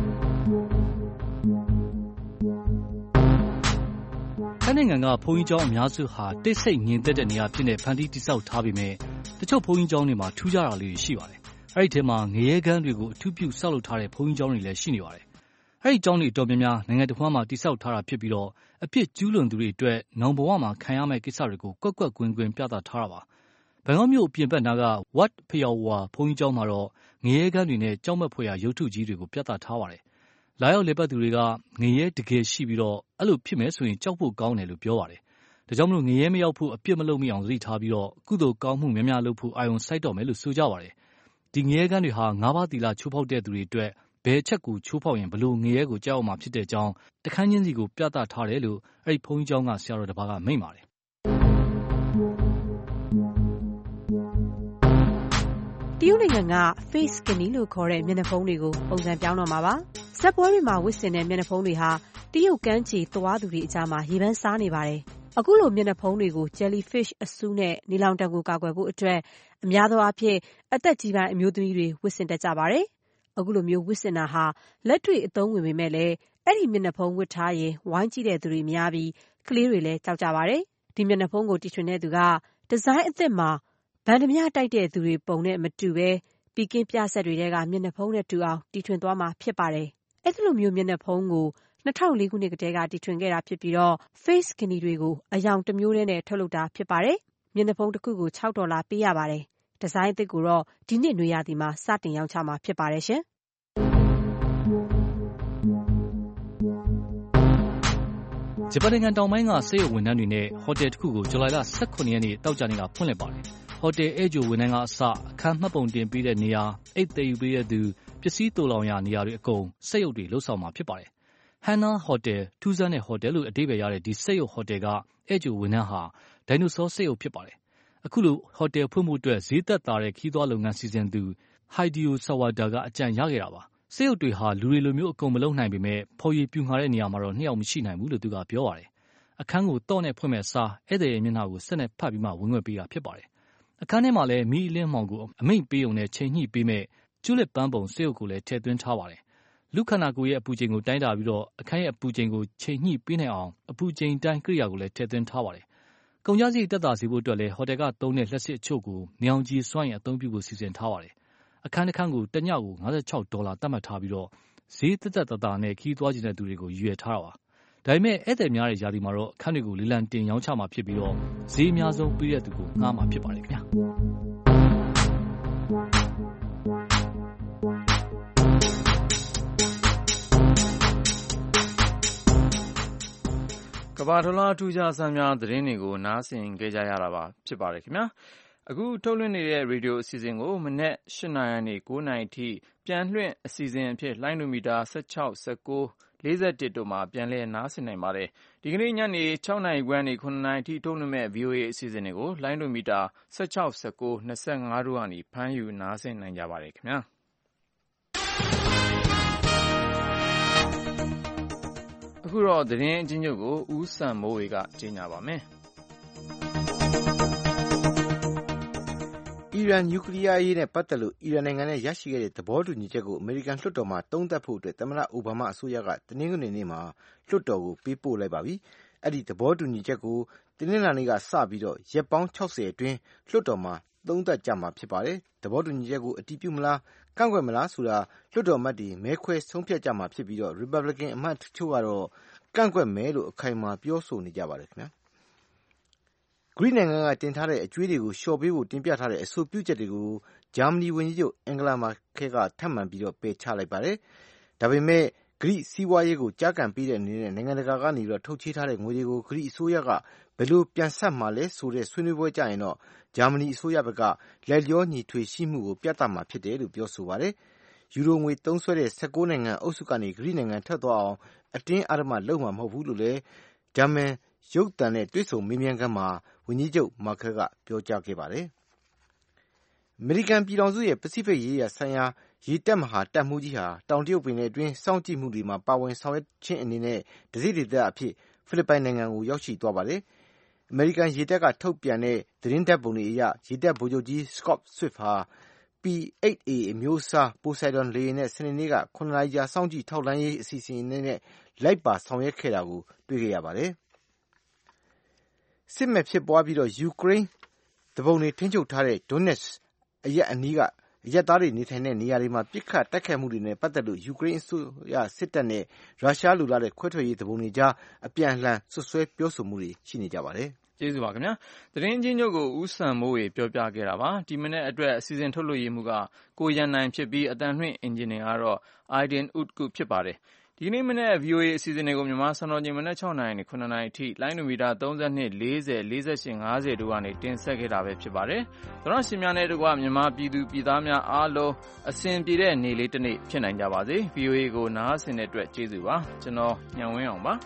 ထိုင်းနိုင်ငံကဘုန်းကြီးကျောင်းအများစုဟာတိတ်ဆိတ်ငြိမ်သက်တဲ့နေရာဖြစ်နေဖန်တီးတိစောက်ထားပေမဲ့တချို့ဘုန်းကြီးကျောင်းတွေမှာထူးခြားတာလေးတွေရှိပါတယ်။အဲ့ဒီထဲမှာငရဲကမ်းတွေကိုအထူးပြုဆောက်လုပ်ထားတဲ့ဘုန်းကြီးကျောင်းတွေလည်းရှိနေပါတယ်။အဲ့ဒီကျောင်းတွေအတော်များများနိုင်ငံတစ်ဝန်းမှာတိစောက်ထားတာဖြစ်ပြီးတော့အပြစ်ကျူးလွန်သူတွေအတွက်နောင်ဘဝမှာခံရမယ့်ကိစ္စတွေကိုကွက်ကွက်ကွင်းကွင်းပြသထားတာပါ။ဘန်ကောက်မြို့အပြင်ဘက်နားက Wat Phayawar ဘုန်းကြီးကျောင်းမှာတော့ငရဲကမ်းတွေနဲ့ကြောက်မက်ဖွယ်ရာရုပ်ထုကြီးတွေကိုပြသထားပါတယ်။လာရောက်လေပတ်သူတွေကငရဲတကယ်ရှိပြီးတော့အဲ့လိုဖြစ်မယ်ဆိုရင်ကြောက်ဖို့ကောင်းတယ်လို့ပြောပါတယ်။ဒါကြောင့်မလို့ငရဲမရောက်ဖို့အပြစ်မလုပ်မိအောင်သတိထားပြီးတော့ကုသိုလ်ကောင်းမှုများများလုပ်ဖို့အာရုံစိုက်တော့မယ်လို့ဆိုကြပါတယ်။ဒီငရဲကမ်းတွေဟာ၅ပါးသီလချိုးဖောက်တဲ့သူတွေအတွက်ဘယ်အချက်ကိုချိုးဖောက်ရင်ဘလို့ငရဲကိုကြောက်အောင်မှာဖြစ်တဲ့အကြောင်းတခန်းချင်းစီကိုပြသထားတယ်လို့အဲ့ဒီဘုန်းကြီးကျောင်းကဆရာတော်တစ်ပါးကမိန့်ပါတယ်တရုတ်နိုင်ငံက face skinny လို့ခေါ်တဲ့မျက်နှာဖုံးတွေကိုပုံစံပြောင်းတော့မှာပါ။ဇက်ပွဲတွေမှာဝတ်ဆင်တဲ့မျက်နှာဖုံးတွေဟာတရုတ်ကမ်းခြေသွားသူတွေအကြားမှာရေပန်းစားနေပါတယ်။အခုလိုမျက်နှာဖုံးတွေကို jellyfish အဆူနဲ့နေလောင်တံကိုကာကွယ်ဖို့အတွက်အများသောအားဖြင့်အသက်ကြီးပိုင်းအမျိုးသမီးတွေဝတ်ဆင်တတ်ကြပါတယ်အခုလိုမျိုးဝတ်ဆင်တာဟာလက်တွေ့အသုံးဝင်ပေမဲ့လည်းအဲ့ဒီမျက်နှာဖုံးဝတ်ထားရင်ဝိုင်းကြည့်တဲ့သူတွေများပြီးကလေးတွေလည်းကြောက်ကြပါတယ်။ဒီမျက်နှာဖုံးကိုတီထွင်တဲ့သူကဒီဇိုင်းအသစ်မှာဗန်ဓမြတိုက်တဲ့သူတွေပုံနဲ့မတူပဲပီကင်းပြဆက်တွေထဲကမျက်နှာဖုံးနဲ့တူအောင်တီထွင်သွားမှာဖြစ်ပါတယ်။အဲ့ဒီလိုမျိုးမျက်နှာဖုံးကို2004 ခုနှစ်ကတည်းကတီထွင်ခဲ့တာဖြစ်ပြီးတော့ face ကနီတွေကိုအယောင်တစ်မျိုးနဲ့ထုတ်လုပ်တာဖြစ်ပါတယ်။မျက်နှာဖုံးတစ်ခုကို$6ပေးရပါတယ်။ဒီဇိုင်းအသစ်ကိုတော့ဒီနှစ်နွေရာသီမှာစတင်ရောင်းချမှာဖြစ်ပါတယ်ရှင်။ဂျပန်နိုင်ငံတောင်ပိုင်းကဆေးရုံဝန်ထမ်းတွေနဲ့ဟိုတယ်တစ်ခုကိုဇူလိုင်လ18 ရက်နေ့တောက်ကြနေ့ကဖွင့်လှစ်ပါတယ်။ဟိုတယ်ဧည့်ကြိုဝန်ထမ်းကအစအခန်းမှတ်ပုံတင်ပေးတဲ့နေရာအိတ်သိမ်းပေးတဲ့သူပစ္စည်းသိုလှောင်ရာနေရာတွေအကုန်စက်ရုပ်တွေလှုပ်ဆောင်မှာဖြစ်ပါတယ်။ Hana Hotel ထူးဆန်းတဲ့ဟိုတယ်လို့အဓိပ္ပာယ်ရတဲ့ဒီစက်ရုပ်ဟိုတယ်ကဧည့်ကြိုဝန်ထမ်းဟာဒိုင်နိုဆောစက်ရုပ်ဖြစ်ပါတယ်။အခုလိုဟိုတယ်ဖွင့်ဖို့အတွက်ဈေးသက်သာတဲ့ခီးသွွားလုပ်ငန်းစီစဉ်သူ Hideo Sawada ကအကြံရခဲ့တာပါ။စက်ရုပ်တွေဟာလူတွေလိုမျိုးအကုန်မလုပ်နိုင်ပေမဲ့ဖော်ရည်ပြူငှာတဲ့နေရာမှာတော့2 ယောက်မရှိနိုင်ဘူးလို့သူကပြောပါတယ်။အခန်းကိုတော့နဲ့ဖွင့်မဲ့စားဧည့်သည်ရဲ့မျက်နှာကိုစက်နဲ့ဖတ်ပြီးမှဝင်ခွင့်ပေးတာဖြစ်ပါတယ်။အခန်းထဲမှာလည်းမီးအလင်းမှောင်ကိုအမိန့်ပေးုံနဲ့ချိန်ညှိပေးမဲ့ကျူလစ်ပန်းပုံစက်ရုပ်ကိုလည်းထည့်သွင်းထားပါတယ်။လူခန္ဓာကိုယ်ရဲ့အပူချိန်ကိုတိုင်းတာပြီးတော့အခန်းရဲ့အပူချိန်ကိုချိန်ညှိပေးနိုင်အောင်အပူချိန်တိုင်းကိရိယာကိုလည်းထည့်သွင်းထားပါတယ်။ကုန်ကျစရိတ်သက်သာစေဖို့အတွက်လည်းဟိုတယ်ကသုံးတဲ့လက်စစ်အချို့ကိုနေအောင်ကြီးစွမ်းရင်အသုံးပြုဖို့စီစဉ်ထားပါတယ်။အခန်းတစ်ခန်းကိုတစ်ညကို$56သတ်မှတ်ထားပြီးတော့ဈေးသက်သက်သာနဲ့ခီးသွားကျင်တဲ့သူတွေကိုရွေးထားတာပါ။ဒါပေမဲ့ဧည့်သည်များတဲ့ယာတီမှာတော့အခန်းတွေကိုလီလံတင်ရောင်းချမှာဖြစ်ပြီးတော့ဈေးအများဆုံးပေးတဲ့သူကိုငှားမှာဖြစ်ပါတယ်ခင်ဗျာ။ကမ္ဘာတစ်လွှားထူးခြားဆန်းများသတင်းတွေကိုနားဆင်ကြရတာပါဖြစ်ပါတယ်ခင်ဗျာအခုထုတ်လွှင့်နေတဲ့ရေဒီယိုအစီအစဉ်ကိုမနေ့8 နာရီကနေ9 နာရီထိပြန်လွှင့်အစီအစဉ်အဖြစ်လိုင်းနိုမီတာ16 19 41တို့မှာပြန်လည်နားဆင်နိုင်ပါတယ်ဒီကနေ့ညနေ6 နာရီခွဲကနေ9 နာရီထိထုတ်လွှင့်မဲ့ VOA အစီအစဉ်တွေကိုလိုင်းနိုမီတာ16 19 25တို့ကနေဖမ်းယူနားဆင်နိုင်ကြပါတယ်ခင်ဗျာအခုတော့သတင်းအချင်းချုပ်ကိုဦးစံမိုးဝေကကြေညာပါမယ်အီရန်နျူကလ িয়ার ရေးနဲ့ပတ်သက်လို့အီရန်နိုင်ငံနဲ့ရရှိခဲ့တဲ့သဘောတူညီချက်ကိုအမေရိကန်လွှတ်တော်မှာသုံးသပ်ဖို့အတွက်သမ္မတအိုဘားမားအစိုးရကတနင်္ဂနွေနေ့မှာလွှတ်တော်ကိုပေးပို့လိုက်ပါပြီ။အဲ့ဒီသဘောတူညီချက်ကိုတနင်္လာနေ့ကစပြီးတော့ရက်ပေါင်း60အတွင်းလွှတ်တော်မှာသုံးသပ်ကြမှာဖြစ်ပါတယ်။သဘောတူညီချက်ကိုအတည်ပြုမလားကန့်ကွက်မလားဆိုတာလွှတ်တော်အမတ်တွေမဲခွဲဆုံးဖြတ်ကြမှာဖြစ်ပြီးတော့ Republican အမတ်တချို့ကတော့ကန့်ကွက်မယ်လို့အခိုင်အမာပြောဆိုနေကြပါတယ်ခင်ဗျာ။ဂရိနိုင်ငံကတင်ထားတဲ့အကြွေးတွေကိုလျှော့ပေးဖို့တင်ပြထားတဲ့အဆိုပြုချက်တွေကိုဂျာမနီဝန်ကြီးချုပ်အင်္ဂလာမာကယ်ကထပ်မံပြီးတော့ပယ်ချလိုက်ပါတယ်။ဒါပေမဲ့ဂရိစီးပွားရေးကိုကြားကန်ပေးတဲ့အနေနဲ့နိုင်ငံတကာကနေပြီးတော့ထုတ်ချေးထားတဲ့ငွေတွေကိုဂရိအစိုးရကဘယ်လိုပြန်ဆပ်မှာလဲဆိုတဲ့ဆွေးနွေးပွဲကြရင်တော့ဂျာမနီအစိုးရဘက်ကလက်လျောညီထွေရှိမှုကိုပြသမှာဖြစ်တယ်လို့ပြောဆိုပါတယ်။ယူရိုငွေသုံးစွဲတဲ့19နိုင်ငံအုပ်စုကနေဂရိနိုင်ငံထွက်သွားအောင်အတင်းအဓမ္မလုပ်မှာမဟုတ်ဘူးလို့လည်းဂျာမန်ရုပ်သံနဲ့တွေ့ဆုံမေးမြန်းခန်းမှာဝန်ကြီးချုပ်မာကယ်ကပြောကြားခဲ့ပါတယ်။အမေရိကန်ပြည်ထောင်စုရဲ့ပစိဖိတ်ရေးရာဆိုင်ရာရေတပ်မဟာတပ်မှူးကြီးဟာတောင်တရုတ်ပင်လယ်အတွင်းစောင့်ကြည့်မှုတွေမှာပါဝင်ဆောင်ရွက်ခြင်းအနေနဲ့တစိဒေသအဖြစ်ဖိလစ်ပိုင်နိုင်ငံကိုရောက်ရှိသွားပါတယ်။အမေရိကန်ရေတပ်ကထုတ်ပြန်တဲ့သတင်းဓာတ်ပုံတွေအရရေတပ်ဗိုလ်ချုပ်ကြီး Scott Swift ဟာ P-8A အမျိုးအစား Poseidon လေယာဉ်နဲ့စနေနေ့က9 နာရီကြာစောင့်ကြည့်ထောက်လှမ်းရေးအစီအစဉ်နဲ့လိုက်ပါဆောင်ရွက်ခဲ့တာကိုတွေ့ခဲ့ရပါတယ်။စစ်မက်ဖြစ်ပွားပြီးတော့ယူကရိန်းသူပုန်တွေထိန်းချုပ်ထားတဲ့ Donetsk အရပ်အနီးကအရပ်သားတွေနေထိုင်တဲ့နေရာတွေမှာပစ်ခတ်တိုက်ခိုက်မှုတွေနဲ့ပတ်သက်လို့ယူကရိန်းအစိုးရစစ်တပ်နဲ့ရုရှားလူလာတဲ့ခွဲထွက်ရေးသူပုန်တွေကြားအပြန်အလှန်ဆွဆွဲပြောဆိုမှုတွေရှိနေကြပါတယ်။ကျေးဇူးပါခင်ဗျာသတင်းချင်းချုပ်ကိုဦးစံမိုးဝေပြောပြခဲ့တာပါဒီမနေ့အတွက်အစီအစဉ်ထုတ်လွှင့်ရေးမှုကကိုရန်နိုင်ဖြစ်ပြီးအတန်လွှင့်အင်ဂျင်နီယာကတော့ Aiden Utku ဖြစ်ပါတယ်ဒီကနေ့မနေ့ VOA အစီအစဉ်တွေကိုမြန်မာစံတော်ချိန်မနေ့6 နာရီနဲ့9 နာရီထိလိုင်းနိုမီတာ32 40 48 50တို့ကနေတင်ဆက်ခဲ့တာပဲဖြစ်ပါတယ်။သောရရှင်များနဲ့တကွမြန်မာပြည်သူပြည်သားများအားလုံးအစဉ်ပြေတဲ့နေ့လေးတစ်နေ့ဖြစ်နိုင်ကြပါစေ။ VOA ကိုနားဆင်တဲ့အတွက်ကျေးဇူးပါ။ကျွန်တော်ညံဝင်းအောင်ပါ။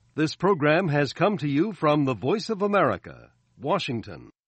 This program has come to you from the Voice of America, Washington.